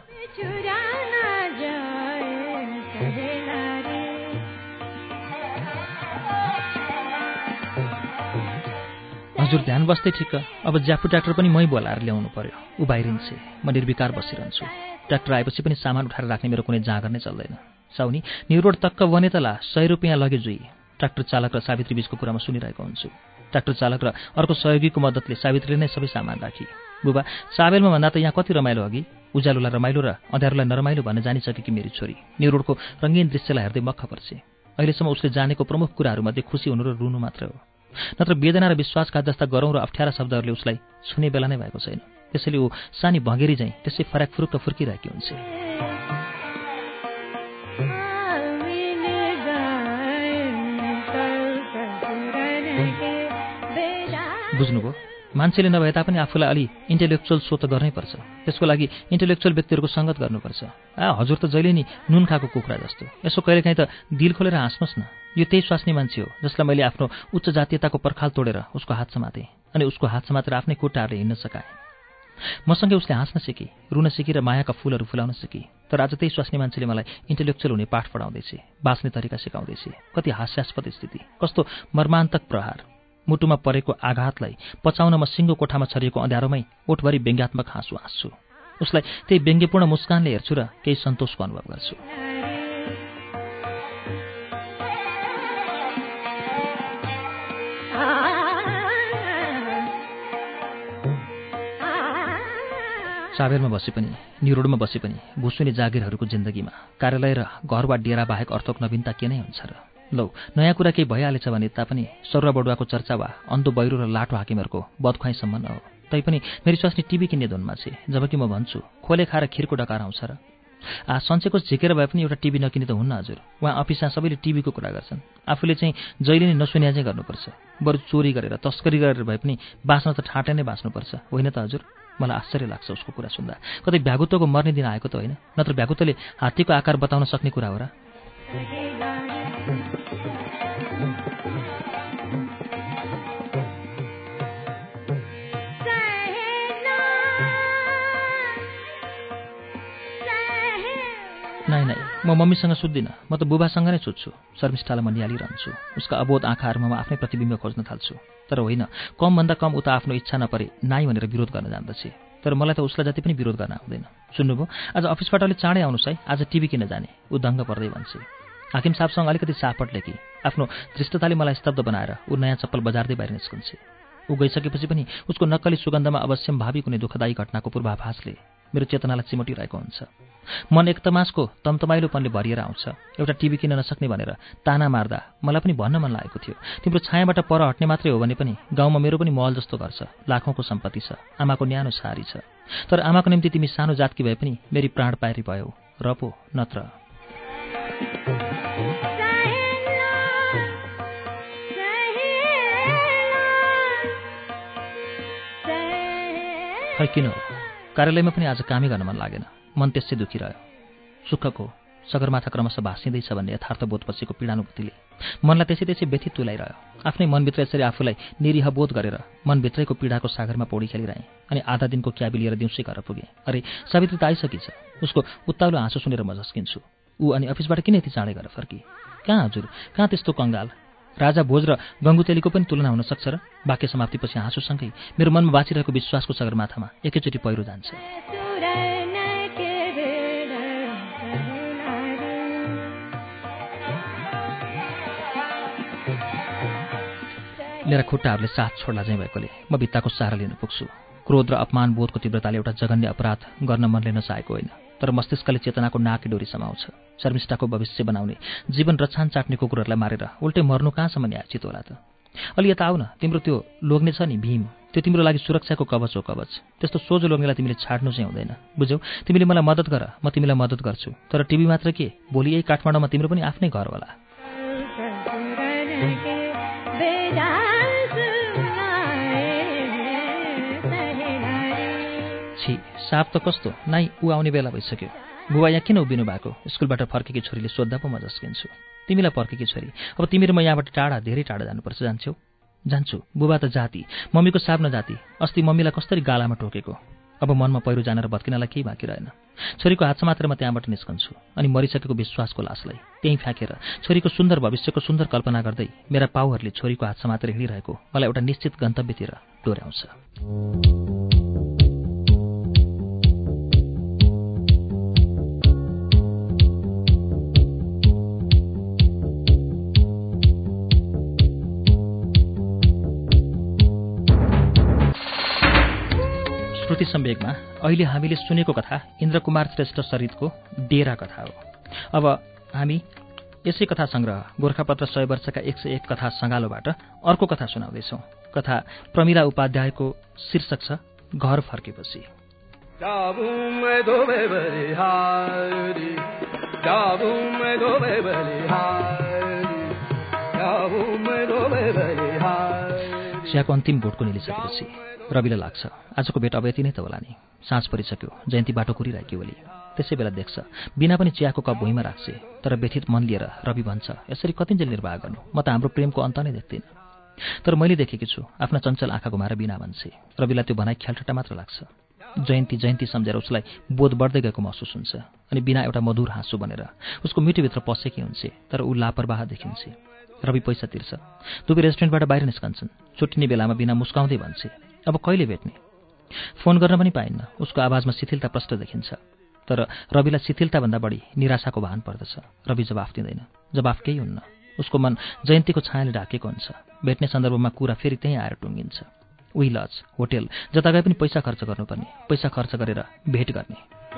हजुर ध्यान बस्दै ठिक्क। अब ज्याफु ट्र्याक्टर पनि मै बोलाएर ल्याउनु पर्यो। ऊ बाहिरिन्छे, म निर्विकार बसिरहन्छु। ट्र्याक्टर आएपछि पनि सामान उठाएर राख्ने मेरो कुनै जाँगर नै चल्दैन। साउनी न्युरोड तक्क बने त ला, 100 रुपियाँ लगे जुई। ट्र्याक्टर चालक र सावित्री बीचको कुरामा सुनिरहेको हुन्छु। ट्र्याक्टर चालक र अर्को सहयोगीको मद्दतले सावित्रीले नै सबै सामान राखी। बुबा, साबेलमा भन्दा त यहाँ कति रमाइलो अघि? उज्यालोलाई रमाइलो र अँध्यारोलाई नरमाइलो भन्ने जानिसकेकी मेरी छोरी न्युरोडको रङ्गीन दृश्यलाई हेर्दै मक्ख पर्छे। अहिलेसम्म उसले जानेको प्रमुख कुराहरूमध्ये खुसी हुनु र रुनु मात्र हो। नत्र वेदना र विश्वासघात जस्ता गरौँ र अप्ठ्यारा शब्दहरूले उसलाई छुने बेला नै भएको छैन। त्यसैले ऊ सानी भँगेरी झैँ त्यसै फराक फुरुक्क फुर्किरहेकी हुन्छ। बुझ्नुभयो? मान्छेले नभए तापनि आफूलाई अलि इन्टेलेक्चुअल सो त गर्नै पर्छ। त्यसको लागि इन्टेलेक्चुअल व्यक्तिहरूको सङ्गत गर्नुपर्छ। हजुर त जहिले नि नुन खाएको कुखुरा जस्तो। यसो कहिलेकाहीँ त दिल खोलेर हाँस्नुहोस् न। यो त्यही स्वास्नी मान्छे हो जसलाई मैले आफ्नो उच्च जातीयताको पर्खाल तोडेर उसको हात समातेँ अनि उसको हात समातेर आफ्नै खुट्टाहरूले हिँड्न सकाएँ। मसँगै उसले हाँस्न सिकी, रुन सिकी र मायाका फूलहरू फुलाउन सिकी। तर आज त्यही स्वास्नी मान्छेले मलाई इन्टेलेक्चुअल हुने पाठ पढाउँदैछ, बाँच्ने तरिका सिकाउँदैछ। कति हास्यास्पद स्थिति, कस्तो मर्मान्तक प्रहार। मुटुमा परेको आघातलाई पचाउन म सिङ्गो कोठामा छरिएको अँध्यारोमै ओठभरि व्यङ्ग्यात्मक हाँसु हाँस्छु। उसलाई त्यही व्यङ्ग्यपूर्ण मुस्कानले हेर्छु र केही सन्तोषको अनुभव गर्छु। साबेरमा बसे पनि, न्युरोडमा बसे पनि भुसुनी जागिरहरूको जिन्दगीमा कार्यालय र घर वा डेरा बाहेक अर्थक नवीनता के नै हुन्छ र? लौ, नयाँ कुरा केही भइहालेछ भने तापनि सरुवा बडुवाको चर्चा वा अन्धो बैरो र लाटो हाकिमहरूको बदख्वाइसम्म न हो। तैपनि मेरी स्वास्नी टिभी किन्ने धुनमा छे, जबकि म भन्छु खोले खाएर खिरको डकार आउँछ र? सन्चेको झिकेर भए पनि एउटा टिभी नकिने त हुन्न हजुर। उहाँ अफिसमा सबैले टिभीको कुरा गर्छन्। आफूले चाहिँ जहिले नै नसुन्या चाहिँ गर्नुपर्छ। बरु चोरी गरेर तस्करी गरेर भए पनि बाँच्न त ठाँटे नै बाँच्नुपर्छ, होइन त हजुर? मलाई आश्चर्य लाग्छ उसको कुरा सुन्दा। कतै भ्यागुत्वको मर्ने दिन आएको त होइन? नत्र भ्यागुत्वले हात्तीको आकार बताउन सक्ने कुरा हो र? नै, म मम्मीसँग सुत्दिनँ। म त बुबासँग नै सुत्छु। शर्मिष्ठालाई म निहालिरहन्छु। उसका अबोध आँखाहरूमा म आफ्नै प्रतिबिम्ब खोज्न थाल्छु। तर होइन, कमभन्दा कम उता आफ्नो इच्छा नपरे नाइ भनेर विरोध गर्न जान्दछ। तर मलाई त उसलाई जति पनि विरोध गर्न आउँदैन। सुन्नुभयो, आज अफिसबाट अलि चाँडै आउनुहोस् है, आज टिभी किन्न जाने। ऊ दङ्ग पर्दै भन्छ। हाकिम साहबसँग अलिकति सापटले कि आफ्नो धृष्टताले मलाई स्तब्ध बनाएर ऊ नयाँ चप्पल बजार्दै बाहिर निस्कन्छ। ऊ गइसकेपछि पनि उसको नक्कली सुगन्धमा अवश्यम भावी कुनै दुःखदायी घटनाको पूर्वाभासले मेरो चेतनालाई चिमोटिरहेको हुन्छ। मन एकदमासको तमतमाइलोपनले भरिएर आउँछ। एउटा टिभी किन्न नसक्ने भनेर ताना मार्दा मलाई पनि भन्न मन लागेको थियो, तिम्रो छायाबाट पर हट्ने मात्रै हो भने पनि गाउँमा मेरो पनि महल जस्तो घर छ, लाखौँको सम्पत्ति छ, आमाको न्यानो सारी छ। तर आमाको निम्ति तिमी सानो जातकी भए पनि मेरी प्राण पारी भयौ र पो नत्र। खै किन हो, कार्यालयमा पनि आज कामै गर्न मन लागेन। मन त्यसै दुखिरह्यो। सुखको सगरमाथा क्रमशः भाँसिँदैछ भन्ने यथार्थबोधपछिको पीडानुभूतिले मनलाई त्यसै व्यथित तुल्याइरह्यो। आफ्नै मनभित्र यसरी आफूलाई निरीह बोध गरेर मनभित्रैको पीडाको सागरमा पौडी खेलिरहेँ अनि आधा दिनको क्याबी लिएर दिउँसै घर पुगेँ। अरे सावित्री त आइसकिछ। उसको उत्ताउलो हाँसो सुनेर म झस्किन्छु। ऊ अनि अफिसबाट किन यति चाँडै गरेर फर्की? कहाँ हजुर, कहाँ त्यस्तो कङ्गाल? राजा भोज र गङ्गुतेलीको पनि तुलना हुन सक्छ र? वाक्य समाप्तिपछि हाँसोसँगै मेरो मनमा बाँचिरहेको विश्वासको सगरमाथामा एकैचोटि पहिरो जान्छ। मेरा खुट्टाहरूले साथ छोड्ला चाहिँ भएकोले म भित्ताको सहारा लिन पुग्छु। क्रोध र अपमान बोधको तीव्रताले एउटा जघन्य अपराध गर्न मनले नचाहेको होइन। तर मस्तिष्कले चेतनाको नाकी डोरी समाउँछ। शर्मिष्ठाको भविष्य बनाउने, जीवन रक्षान चाट्ने कुकुरहरूलाई मारेर उल्टै मर्नु कहाँसम्म न्यायचित होला त? अलि यता आऊ न, तिम्रो त्यो लोग्ने छ नि भीम, त्यो तिम्रो लागि सुरक्षाको कवच हो कवच। त्यस्तो सोझो लोग्नेलाई तिमीले छाड्नु चाहिँ हुँदैन, बुझ्यौ? तिमीले मलाई मद्दत गर, म तिमीलाई मद्दत गर्छु। तर टिभी मात्र के, भोलि यही काठमाडौँमा तिम्रो पनि आफ्नै घर होला। छि, साप त कस्तो नाइ, ऊ आउने बेला भइसक्यो। बुबा यहाँ किन उभिनु भएको? स्कुलबाट फर्केकी छोरीले सोद्धा पो म झस्किन्छु। तिमीलाई फर्केकी छोरी, अब तिमी र म यहाँबाट टाढा, धेरै टाढा जानुपर्छ। जान्छौ? जान्छु। बुबा त जाति, मम्मीको साप नजाति। अस्ति मम्मीलाई कस्तरी गालामा टोकेको। अब मनमा पहिरो जान र भत्किनलाई केही बाँकी रहेन। छोरीको हातमा मात्र म त्यहाँबाट निस्कन्छु, अनि मरिसकेको विश्वासको लासलाई त्यहीँ फ्याँकेर छोरीको सुन्दर भविष्यको सुन्दर कल्पना गर्दै मेरा पाउहरूले छोरीको हातमा मात्र हिँडिरहेको मलाई एउटा निश्चित गन्तव्यतिर डोर्याउँछ। श्रुति सम्वेकमा अहिले हामीले सुनेको कथा इन्द्रकुमार श्रेष्ठ सरितको डेरा कथा हो। अब हामी यसै कथा सङ्ग्रह गोर्खापत्र 100 वर्षका 101 कथा सङ्गालोबाट अर्को कथा सुनाउँदैछौँ। कथा प्रमिला उपाध्यायको शीर्षक छ घर फर्केपछि। चियाको अन्तिम घोटको निलिसकेपछि रविलाई लाग्छ आजको भेट अब यति नै त होला नि। साँझ परिसक्यो, जयन्ती बाटो कुरिरहेकी होली। त्यसै बेला देख्छ बिना पनि चियाको कप भुइँमा राख्छे, तर व्यथित मन लिएर रवि भन्छ, यसरी कतिन्जेल निर्वाह गर्नु, म त हाम्रो प्रेमको अन्त नै देख्दिनँ। तर मैले देखेकी छु, आफ्ना चञ्चल आँखा घुमाएर बिना भन्छे। रविलाई त्यो भनाइ ख्यालठट्टा मात्र लाग्छ। जयन्ती सम्झेर उसलाई बोध बढ्दै गएको महसुस हुन्छ, अनि बिना एउटा मधुर हाँसो बनेर उसको मिठोभित्र पसेकी हुन्छ, तर ऊ लापरवाह देखिन्छ। रवि पैसा तिर्छ, दुवै रेस्टुरेन्टबाट बाहिर निस्कन्छन्। छुट्टिने बेलामा बिना मुस्काउँदै भन्छे, अब कहिले भेट्ने? फोन गर्न पनि पाइन्न। उसको आवाजमा शिथिलता प्रष्ट देखिन्छ, तर रविलाई शिथिलताभन्दा बढी निराशाको भान पर्दछ। रवि जवाफ दिँदैन, जवाफ केही हुन्न। उसको मन जयन्तीको छायाले ढाकेको हुन्छ। भेट्ने सन्दर्भमा कुरा फेरि त्यहीँ आएर टुङ्गिन्छ। उही लज, होटेल, जता गए पनि पैसा खर्च गर्नुपर्ने, पैसा खर्च गरेर भेट गर्ने।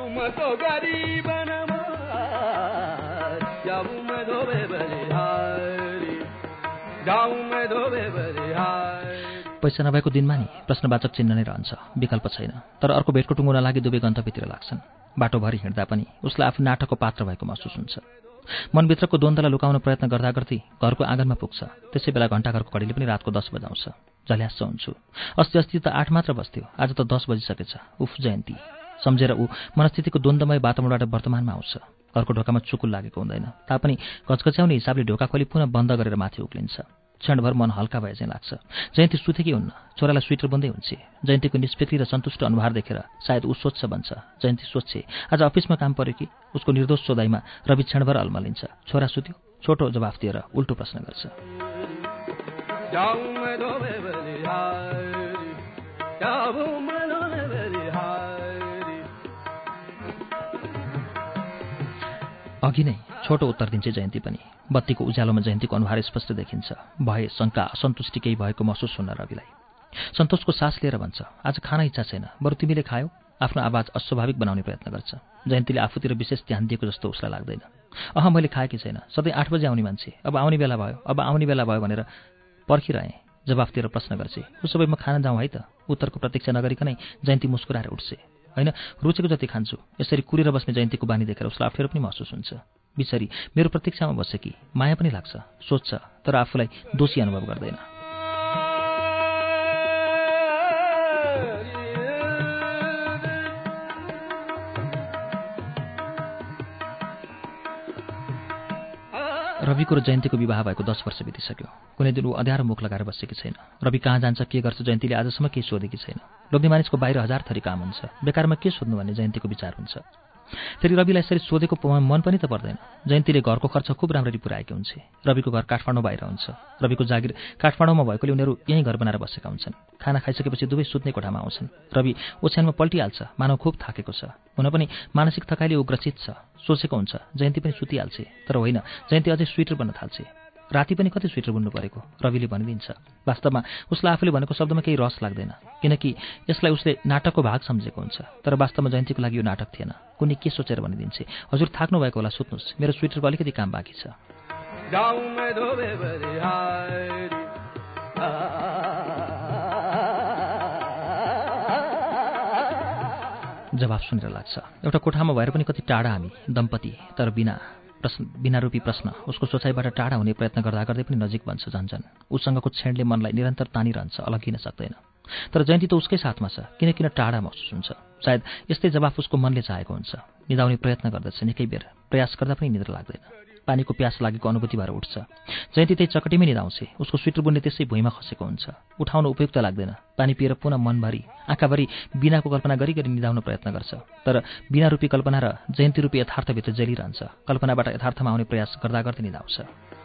पैसा नभएको दिनमा नि प्रश्नवाचक चिन्ह नै रहन्छ, विकल्प छैन। तर अर्को भेटको टुङ्गो नलागी दुवै गन्तव्यतिर लाग्छन्। बाटोभरि हिँड्दा पनि उसलाई आफ्नो नाटकको पात्र भएको महसुस हुन्छ। मनभित्रको द्वन्द्वलाई लुकाउन प्रयत्न गर्दा गर्दै घरको आँगनमा पुग्छ। त्यसै बेला घण्टाघरको घडीले पनि रातको 10 बजाउँछ। झल्यास्स हुन्छु। अस्ति त 8 मात्र बज्थ्यो, आज त 10 बजिसकेछ। उफ जयन्ती सम्झेर ऊ मनस्थितिको द्वन्द्वमय वातावरणबाट वर्तमानमा आउँछ। घरको ढोकामा चुकुल लागेको हुँदैन, तापनि घचघच्याउने हिसाबले ढोका खोली पुनः बन्द गरेर माथि उक्लिन्छ। क्षणभर मन हल्का भए चाहिँ लाग्छ। जयन्ती सुतेकी हुन्न, छोरालाई स्वेटर बुन्दै हुन्छ। जयन्तीको निष्फिक्री र सन्तुष्ट अनुहार देखेर सायद ऊ सोच्छ भन्छ। जयन्ती सोध्छे, आज अफिसमा काम पर्यो कि? उसको निर्दोष सोधाइमा रवि क्षणभर अल्मलिन्छ। छोरा सुत्यो? छोटो जवाफ दिएर उल्टो प्रश्न गर्छ। अघि नै छोटो उत्तर दिन्छ जयन्ती पनि। बत्तीको उज्यालोमा जयन्तीको अनुहार स्पष्ट देखिन्छ। भय, शङ्का, असन्तुष्टि केही भएको महसुस हुन्न रविलाई। सन्तोषको सास लिएर भन्छ, आज खाना इच्छा छैन, बरु तिमीले खायौ? आफ्नो आवाज अस्वाभाविक बनाउने प्रयत्न गर्छ। जयन्तीले आफूतिर विशेष ध्यान दिएको जस्तो उसलाई लाग्दैन। मैले खाएकी छैन, सधैँ 8 बजे आउने मान्छे, अब आउने बेला भयो भनेर पर्खिरहेँ। जवाफतिर प्रश्न गर्छे, उसो भए म खाना जाउँ है त? उत्तरको प्रतीक्षा नगरिकनै जयन्ती मुस्कुराएर उठ्छे। होइन, रुचेको जति खान्छु। यसरी कुरेर बस्ने जयन्तीको बानी देखेर उसलाई अप्ठ्यारो पनि महसुस हुन्छ। बिचरी मेरो प्रतीक्षामा बसे कि माया पनि लाग्छ, सोच्छ, तर आफूलाई दोषी अनुभव गर्दैन। रविको र जयन्तीको विवाह भएको 10 वर्ष बितिसक्यो। कुनै दिन ऊ अँध्यारो मुख लगाएर बसेकी छैन। रवि कहाँ जान्छ, के गर्छ, जयन्तीले आजसम्म केही सोधेकी छैन। लोग्ने मानिसको बाहिर 1000 थरी काम हुन्छ, बेकारमा के सोध्नु भन्ने जयन्तीको विचार हुन्छ। फेरि रविलाई यसरी सोधेको मन पनि त पर्दैन। जयन्तीले घरको खर्च खुब राम्ररी पुर्याएकी हुन्छ। रविको घर काठमाडौँ बाहिर हुन्छ। रविको जागिर काठमाडौँमा भएकोले उनीहरू यहीँ घर बनाएर बसेका हुन्छन्। खाना खाइसकेपछि दुवै सुत्ने कोठामा आउँछन्। रवि ओछ्यानमा पल्टिहाल्छ, मानव खुब थाकेको छ। हुन पनि मानसिक थकाइले ऊ ग्रसित छ। सोचेको हुन्छ जयन्ती पनि सुतिहाल्छे, तर होइन, जयन्ती अझै स्वेटर बन्न थाल्छे। राति पनि कति स्वेटर बुन्नु परेको रविले भनिदिन्छ। वास्तवमा उसलाई आफूले भनेको शब्दमा केही रस लाग्दैन, किनकि यसलाई उसले नाटकको भाग सम्झेको हुन्छ। तर वास्तवमा जयन्तीको लागि यो नाटक थिएन। कुनै के सोचेर भनिदिन्छे, हजुर थाक्नु भएको होला, सुत्नुहोस्, मेरो स्वेटरको अलिकति काम बाँकी छ। जवाफ सुनेर लाग्छ। एउटा कोठामा भएर पनि कति टाढा हामी दम्पति, तर बिना रूपी प्रश्न उसको सोचाइबाट टाढा हुने प्रयत्न गर्दा गर्दै पनि नजिक बन्छ झन्झन। उसँगको क्षणले मनलाई निरन्तर तानिरहन्छ, अलगिन सक्दैन। तर जयन्ती त उसकै साथमा छ, किन टाढा महसुस हुन्छ। सायद यस्तै जवाफ उसको मनले चाहेको हुन्छ। निदाउने प्रयत्न गर्दछ, निकै बेर प्रयास गर्दा पनि निद्रा लाग्दैन। पानीको प्यास लागेको अनुभूति भएर उठ्छ। जयन्ती त्यही चकटीमै निदाउँछ। उसको स्वेटर बुन्ने त्यसै भुइँमा खसेको हुन्छ। उठाउन उपयुक्त लाग्दैन। पानी पिएर पुनः मनभरि आँखाभरि बिनाको कल्पना गरी निदाउन प्रयत्न गर्छ। तर बिना रूपी कल्पना र जयन्ती रूपी यथार्थभित्र जलिरहन्छ। कल्पनाबाट यथार्थमा आउने प्रयास गर्दा गर्दै निदाउँछ।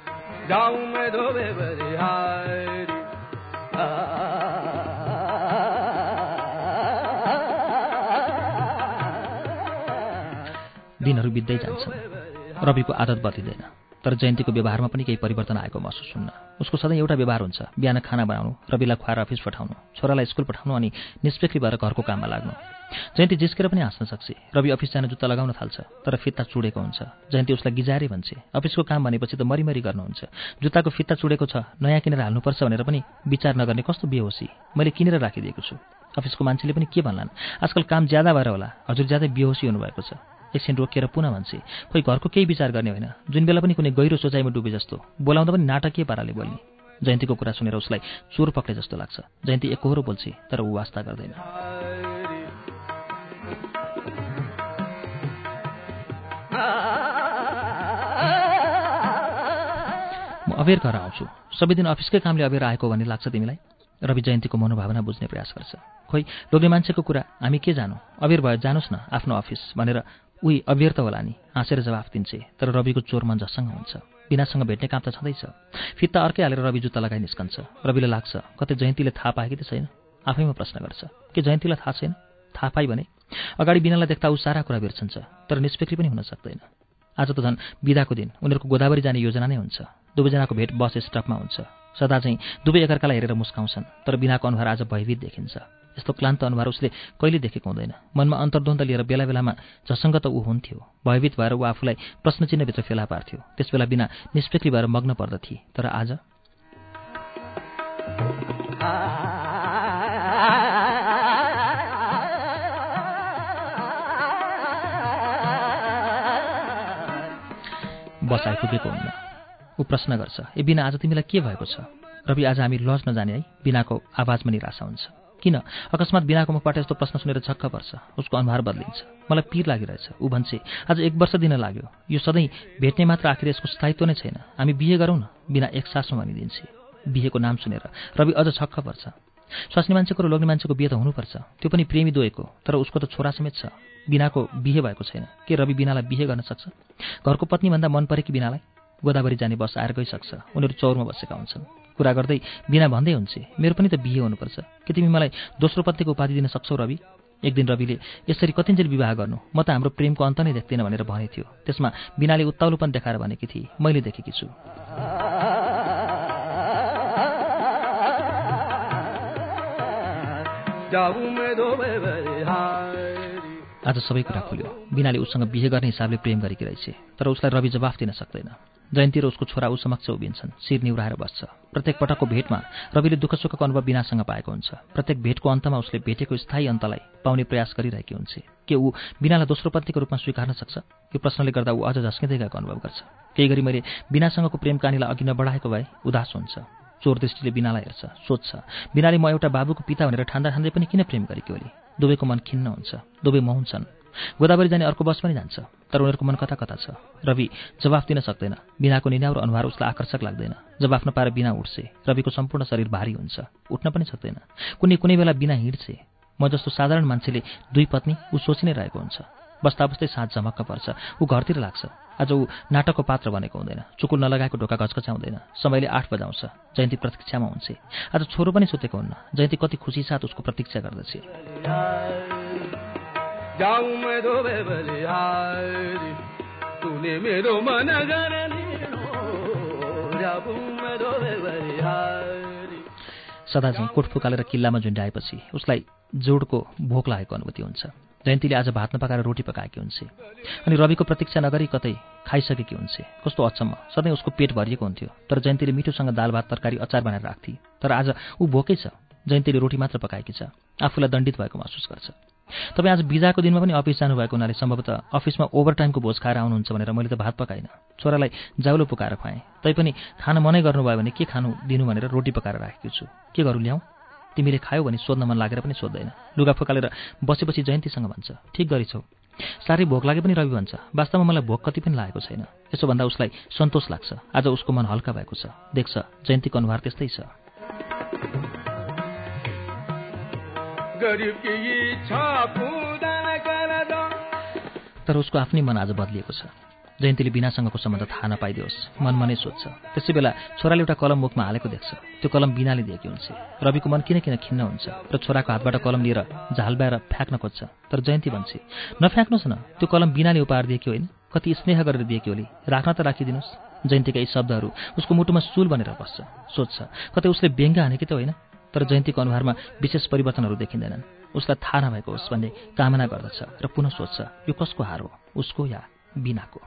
दिनहरू बित्दै जान्छन्। रविको आदत बदलिँदैन, तर जयन्तीको व्यवहारमा पनि केही परिवर्तन आएको महसुस हुन्न। उसको सधैँ एउटा व्यवहार हुन्छ, बिहान खाना बनाउनु, रविलाई खुवाएर अफिस पठाउनु, छोरालाई स्कुल पठाउनु अनि निष्पेक्ली भएर घरको काममा लाग्नु। जयन्ती जिस्केर पनि हाँस्न सक्छ। रवि अफिस जान जुत्ता लगाउन थाल्छ, तर फित्ता चुडेको हुन्छ। जयन्ती उसलाई गिजाएरै भन्छ, अफिसको काम भनेपछि त मरिमरि गर्नुहुन्छ, जुत्ताको फित्ता चुडेको छ, नयाँ किनेर हाल्नुपर्छ भनेर पनि विचार नगर्ने कस्तो बेहोसी। मैले किनेर राखिदिएको छु। अफिसको मान्छेले पनि के भन्लान्, आजकल काम ज्यादा भएर होला, हजुर ज्यादै बेहोसी हुनुभएको छ। एकछिन रोकेर पुनः भन्छे, खोइ घरको केही विचार गर्ने होइन, जुन बेला पनि कुनै गहिरो सोचाइमा डुबे जस्तो, बोलाउँदा पनि नाटकीय पाराले बोल्ने। जयन्तीको कुरा सुनेर उसलाई चोर पक्रे जस्तो लाग्छ। जयन्ती एकहोरो बोल्छे, तर ऊ वास्ता गर्दैन। म अबेर घर आउँछु, सबै दिन अफिसकै कामले अबेर आएको भन्ने लाग्छ तिमीलाई? रवि जयन्तीको मनोभावना बुझ्ने प्रयास गर्छ। खोइ लोग्ने मान्छेको कुरा हामी के जानु, अबेर भयो जानुस् न आफ्नो अफिस भनेर उही अबेर त होला नि, हाँसेर जवाफ दिन्छे। तर रविको चोर मन झसङ्ग हुन्छ। बिनासँग भेट्ने काम त छँदैछ। फित्ता अर्कै हालेर रवि जुत्ता लगाइ निस्कन्छ। रविले लाग्छ कतै जयन्तीले थाहा पाए कि त छैन। आफैमा प्रश्न गर्छ, के जयन्तीलाई थाहा छैन? थाहा पाइ भने अगाडि बिनालाई देख्दा ऊ सारा कुरा बिर्सन्छ, तर निष्पेक्ली पनि हुन सक्दैन। आज त झन् बिदाको दिन, उनीहरूको गोदावरी जाने योजना नै हुन्छ। दुवैजनाको भेट बस स्टपमा हुन्छ। सदा चाहिँ दुवै एकअर्कालाई हेरेर मुस्काउँछन्, तर बिनाको अनुहार आज भयभीत देखिन्छ। यस्तो क्लान्त अनुहार उसले कहिले देखेको हुँदैन। मनमा अन्तर्द्वन्द लिएर बेला बेलामा झसङ्ग त ऊ हुन्थ्यो। भयभीत भएर ऊ आफूलाई प्रश्नचिन्हभित्र फेला पार्थ्यो। त्यसबेला बिना निष्पेक्ली भएर मग्न पर्दथे। तर आज बस आइपुगेको हुन्न। ऊ प्रश्न गर्छ, ए बिना आज तिमीलाई के भएको छ? रवि, आज हामी लज नजाने है? बिनाको आवाजमा निराशा हुन्छ। किन? अकस्मात बिनाको मुखबाट यस्तो प्रश्न सुनेर छक्क पर्छ। उसको अनुहार बदलिन्छ। मलाई पीर लागिरहेछ। ऊ भन्छे, आज 1 वर्ष दिन लाग्यो। यो सधैँ भेट्ने मात्र आखिर यसको स्थायित्व नै छैन। हामी बिहे गरौँ न, बिना एक सासमा भनिदिन्छे। बिहेको नाम सुनेर रवि अझ छक्क पर्छ। स्वास्नी मान्छेको र लोग्ने मान्छेको बिहे त हुनुपर्छ, त्यो पनि प्रेमी दुवैको। तर उसको त छोरा समेत छ। बिनाको बिहे भएको छैन। के रवि बिनालाई बिहे गर्न सक्छ? घरको पत्नीभन्दा मन परे कि बिनालाई? गोदावरी जाने बस आएर गइसक्छ। उनीहरू चौरमा बसेका हुन्छन्। कुरा गर्दै बिना भन्दै हुन्छ, मेरो पनि त बिहे हुनुपर्छ। के तिमी मलाई दोस्रो पत्नीको उपाधि दिन सक्छौ रवि? एक दिन रविले यसरी कतिन्जेल विवाह गर्नु, म त हाम्रो प्रेमको अन्त नै देख्दिनँ भनेर भने थियो। त्यसमा बिनाले उत्ताउलोपन देखाएर भनेकी थिए, मैले देखेकी छु। आज सबै कुरा खुल्यो। बिनाले उसँग बिहे गर्ने हिसाबले प्रेम गरेकी रहेछ, तर उसलाई रवि जवाफ दिन सक्दैन। जयन्ती र उसको छोरा ऊ समक्ष उभिन्छन्, शिर निहुराएर बस्छ। प्रत्येक पटकको भेटमा रविले दुःख सुखको अनुभव बिनासँग पाएको हुन्छ। प्रत्येक भेटको अन्तमा उसले भेटेको स्थायी अन्तलाई पाउने प्रयास गरिरहेकी हुन्छ। के ऊ बिनालाई दोस्रो पत्नीको रूपमा स्वीकार्न सक्छ? यो प्रश्नले गर्दा ऊ अझ झस्किँदै गएको अनुभव गर्छ। केही गरी मैले बिनासँगको प्रेम कहानीलाई अघि नबढाएको भए उदास हुन्छ। चोर दृष्टिले बिनालाई हेर्छ, सोध्छ, बिनाले म एउटा बाबुको पिता भनेर ठान्दा पनि किन प्रेम गरेकी होली? दुवैको मन खिन्न हुन्छ। दुवै मौन छन्। गोदावरी जाने अर्को बस पनि जान्छ, तर उनीहरूको मन कता कता छ। रवि जवाफ दिन सक्दैन। बिनाको निनाउरो अनुहार उसलाई आकर्षक लाग्दैन। जवाफ नपाएर बिना उठ्छे। रविको सम्पूर्ण शरीर भारी हुन्छ। उठ्न पनि सक्दैन। कुनै बेला बिना हिँड्छे। म जस्तो साधारण मान्छेले 2 पत्नी ऊ सोचि नै रहेको हुन्छ। बस्दा बस्दै साँझ झमक्क पर्छ। ऊ घरतिर लाग्छ। आज ऊ नाटकको पात्र बनेको हुँदैन। चुकुल नलगाएको ढोका घचघच्याउँदैन। समयले 8 बजाउँछ। जयन्ती प्रतीक्षामा हुन्छ। आज छोरो पनि सुतेको हुन्न। जयन्ती कति खुसी साथ उसको प्रतीक्षा गर्दछ। सदा चाहिँ कोट फुकालेर किल्लामा झुन्ड्याएपछि उसलाई जोडको भोक लागेको अनुभूति हुन्छ। जयन्तीले आज भात नपकाएर रोटी पकाएकी हुन्छे अनि रविको प्रतीक्षा नगरी कतै खाइसकेकी हुन्छे। कस्तो अचम्म, सधैँ उसको पेट भरिएको हुन्थ्यो तर जयन्तीले मिठोसँग दाल भात तरकारी अचार बनाएर राख्थे। तर आज ऊ भोकै छ, जयन्तीले रोटी मात्र पकाएकी छ। आफूलाई दण्डित भएको महसुस गर्छ। तपाईँ आज बिदाको दिनमा पनि अफिस जानुभएको हुनाले सम्भवतः अफिसमा ओभरटाइमको भोज खाएर आउनुहुन्छ भनेर मैले त भात पकाइनँ, छोरालाई जाउलो पुकाएर खुवाएँ। तैपनि खान मनै गर्नुभयो भने के खानु दिनु भनेर रोटी पकाएर राखेकी छु। के गरौँ ल्याउँ? तिमीले खायौ भने सोध्न मन लागेर पनि सोध्दैन। लुगा फुकालेर बसेपछि जयन्तीसँग भन्छ, ठिक गरिछौ, साह्रै भोक लागे पनि रवि भन्छ, वास्तवमा मलाई भोक कति पनि लागेको छैन। यसो भन्दा उसलाई सन्तोष लाग्छ। आज उसको मन हल्का भएको छ। देख्छ जयन्तीको अनुहार त्यस्तै छ। तर उसको आफ्नै मन आज बदलिएको छ। जयन्तीले बिनासँगको सम्बन्ध थाहा नपाइदियोस् मनमा नै सोध्छ। त्यसै बेला छोराले एउटा कलम मुखमा हालेको देख्छ। त्यो कलम बिनाले दिएकी हुन्छ। रविको मन किन खिन्न हुन्छ र छोराको हातबाट कलम लिएर झालबाएर फ्याँक्न खोज्छ। तर जयन्ती भन्छ, नफ्याँक्नुहोस् न, त्यो कलम बिनाले उपहार दिएकी होइन, कति स्नेह गरेर दिएकी होली, राख्न त राखिदिनुहोस्। जयन्तीका यी शब्दहरू उसको मुटुमा सुल बनेर बस्छ। सोध्छ कतै उसले व्यङ्ग हानेकी त होइन। तर जयन्तीको अनुहारमा विशेष परिवर्तनहरू देखिँदैनन्। उसलाई थाहा नभएको होस् भन्ने कामना गर्दछ र पुनः सोध्छ, यो कसको हार हो, उसको या बिनाको?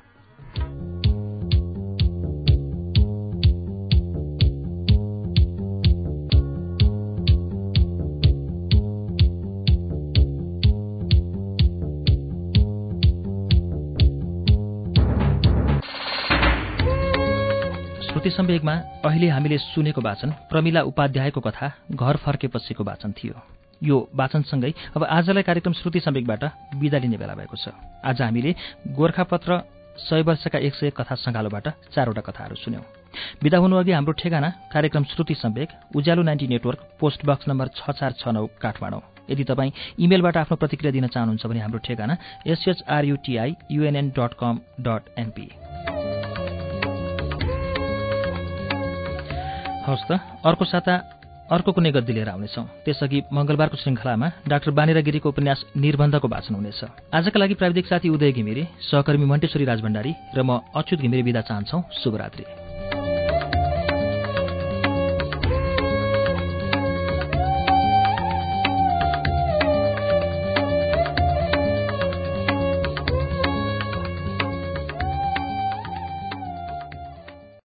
श्रुति सम्वेगमा अहिले हामीले सुनेको वाचन प्रमिला उपाध्यायको कथा घर फर्केपछिको वाचन थियो। यो वाचनसँगै अब आजलाई कार्यक्रम श्रुति सम्वेगबाट बिदा लिने बेला भएको छ। आज हामीले गोर्खापत्र 100 वर्षका 101 कथा सङ्गालोबाट 4वटा कथाहरू सुन्यौं। बिदा हुनुअघि हाम्रो ठेगाना कार्यक्रम Shruti Samveg, Ujyalo 90 network, post box number 6469 Kathmandu. यदि तपाईँ इमेलबाट आफ्नो प्रतिक्रिया दिन चाहनुहुन्छ भने हाम्रो ठेगाना shruti@unn.com.np। हवस् त, अर्को साता अर्को कुनै गद्दी लिएर आउनेछौँ। त्यसअघि मंगलबारको श्रृङ्खलामा डाक्टर बानेरा गिरीको उपन्यास निर्बन्धको वाचन हुनेछ। आजका लागि प्राविधिक साथी उदय घिमिरे, सहकर्मी मन्टेश्वरी राजभण्डारी र म अच्युत घिमिरे बिदा चाहन्छौँ। शुभरात्रि।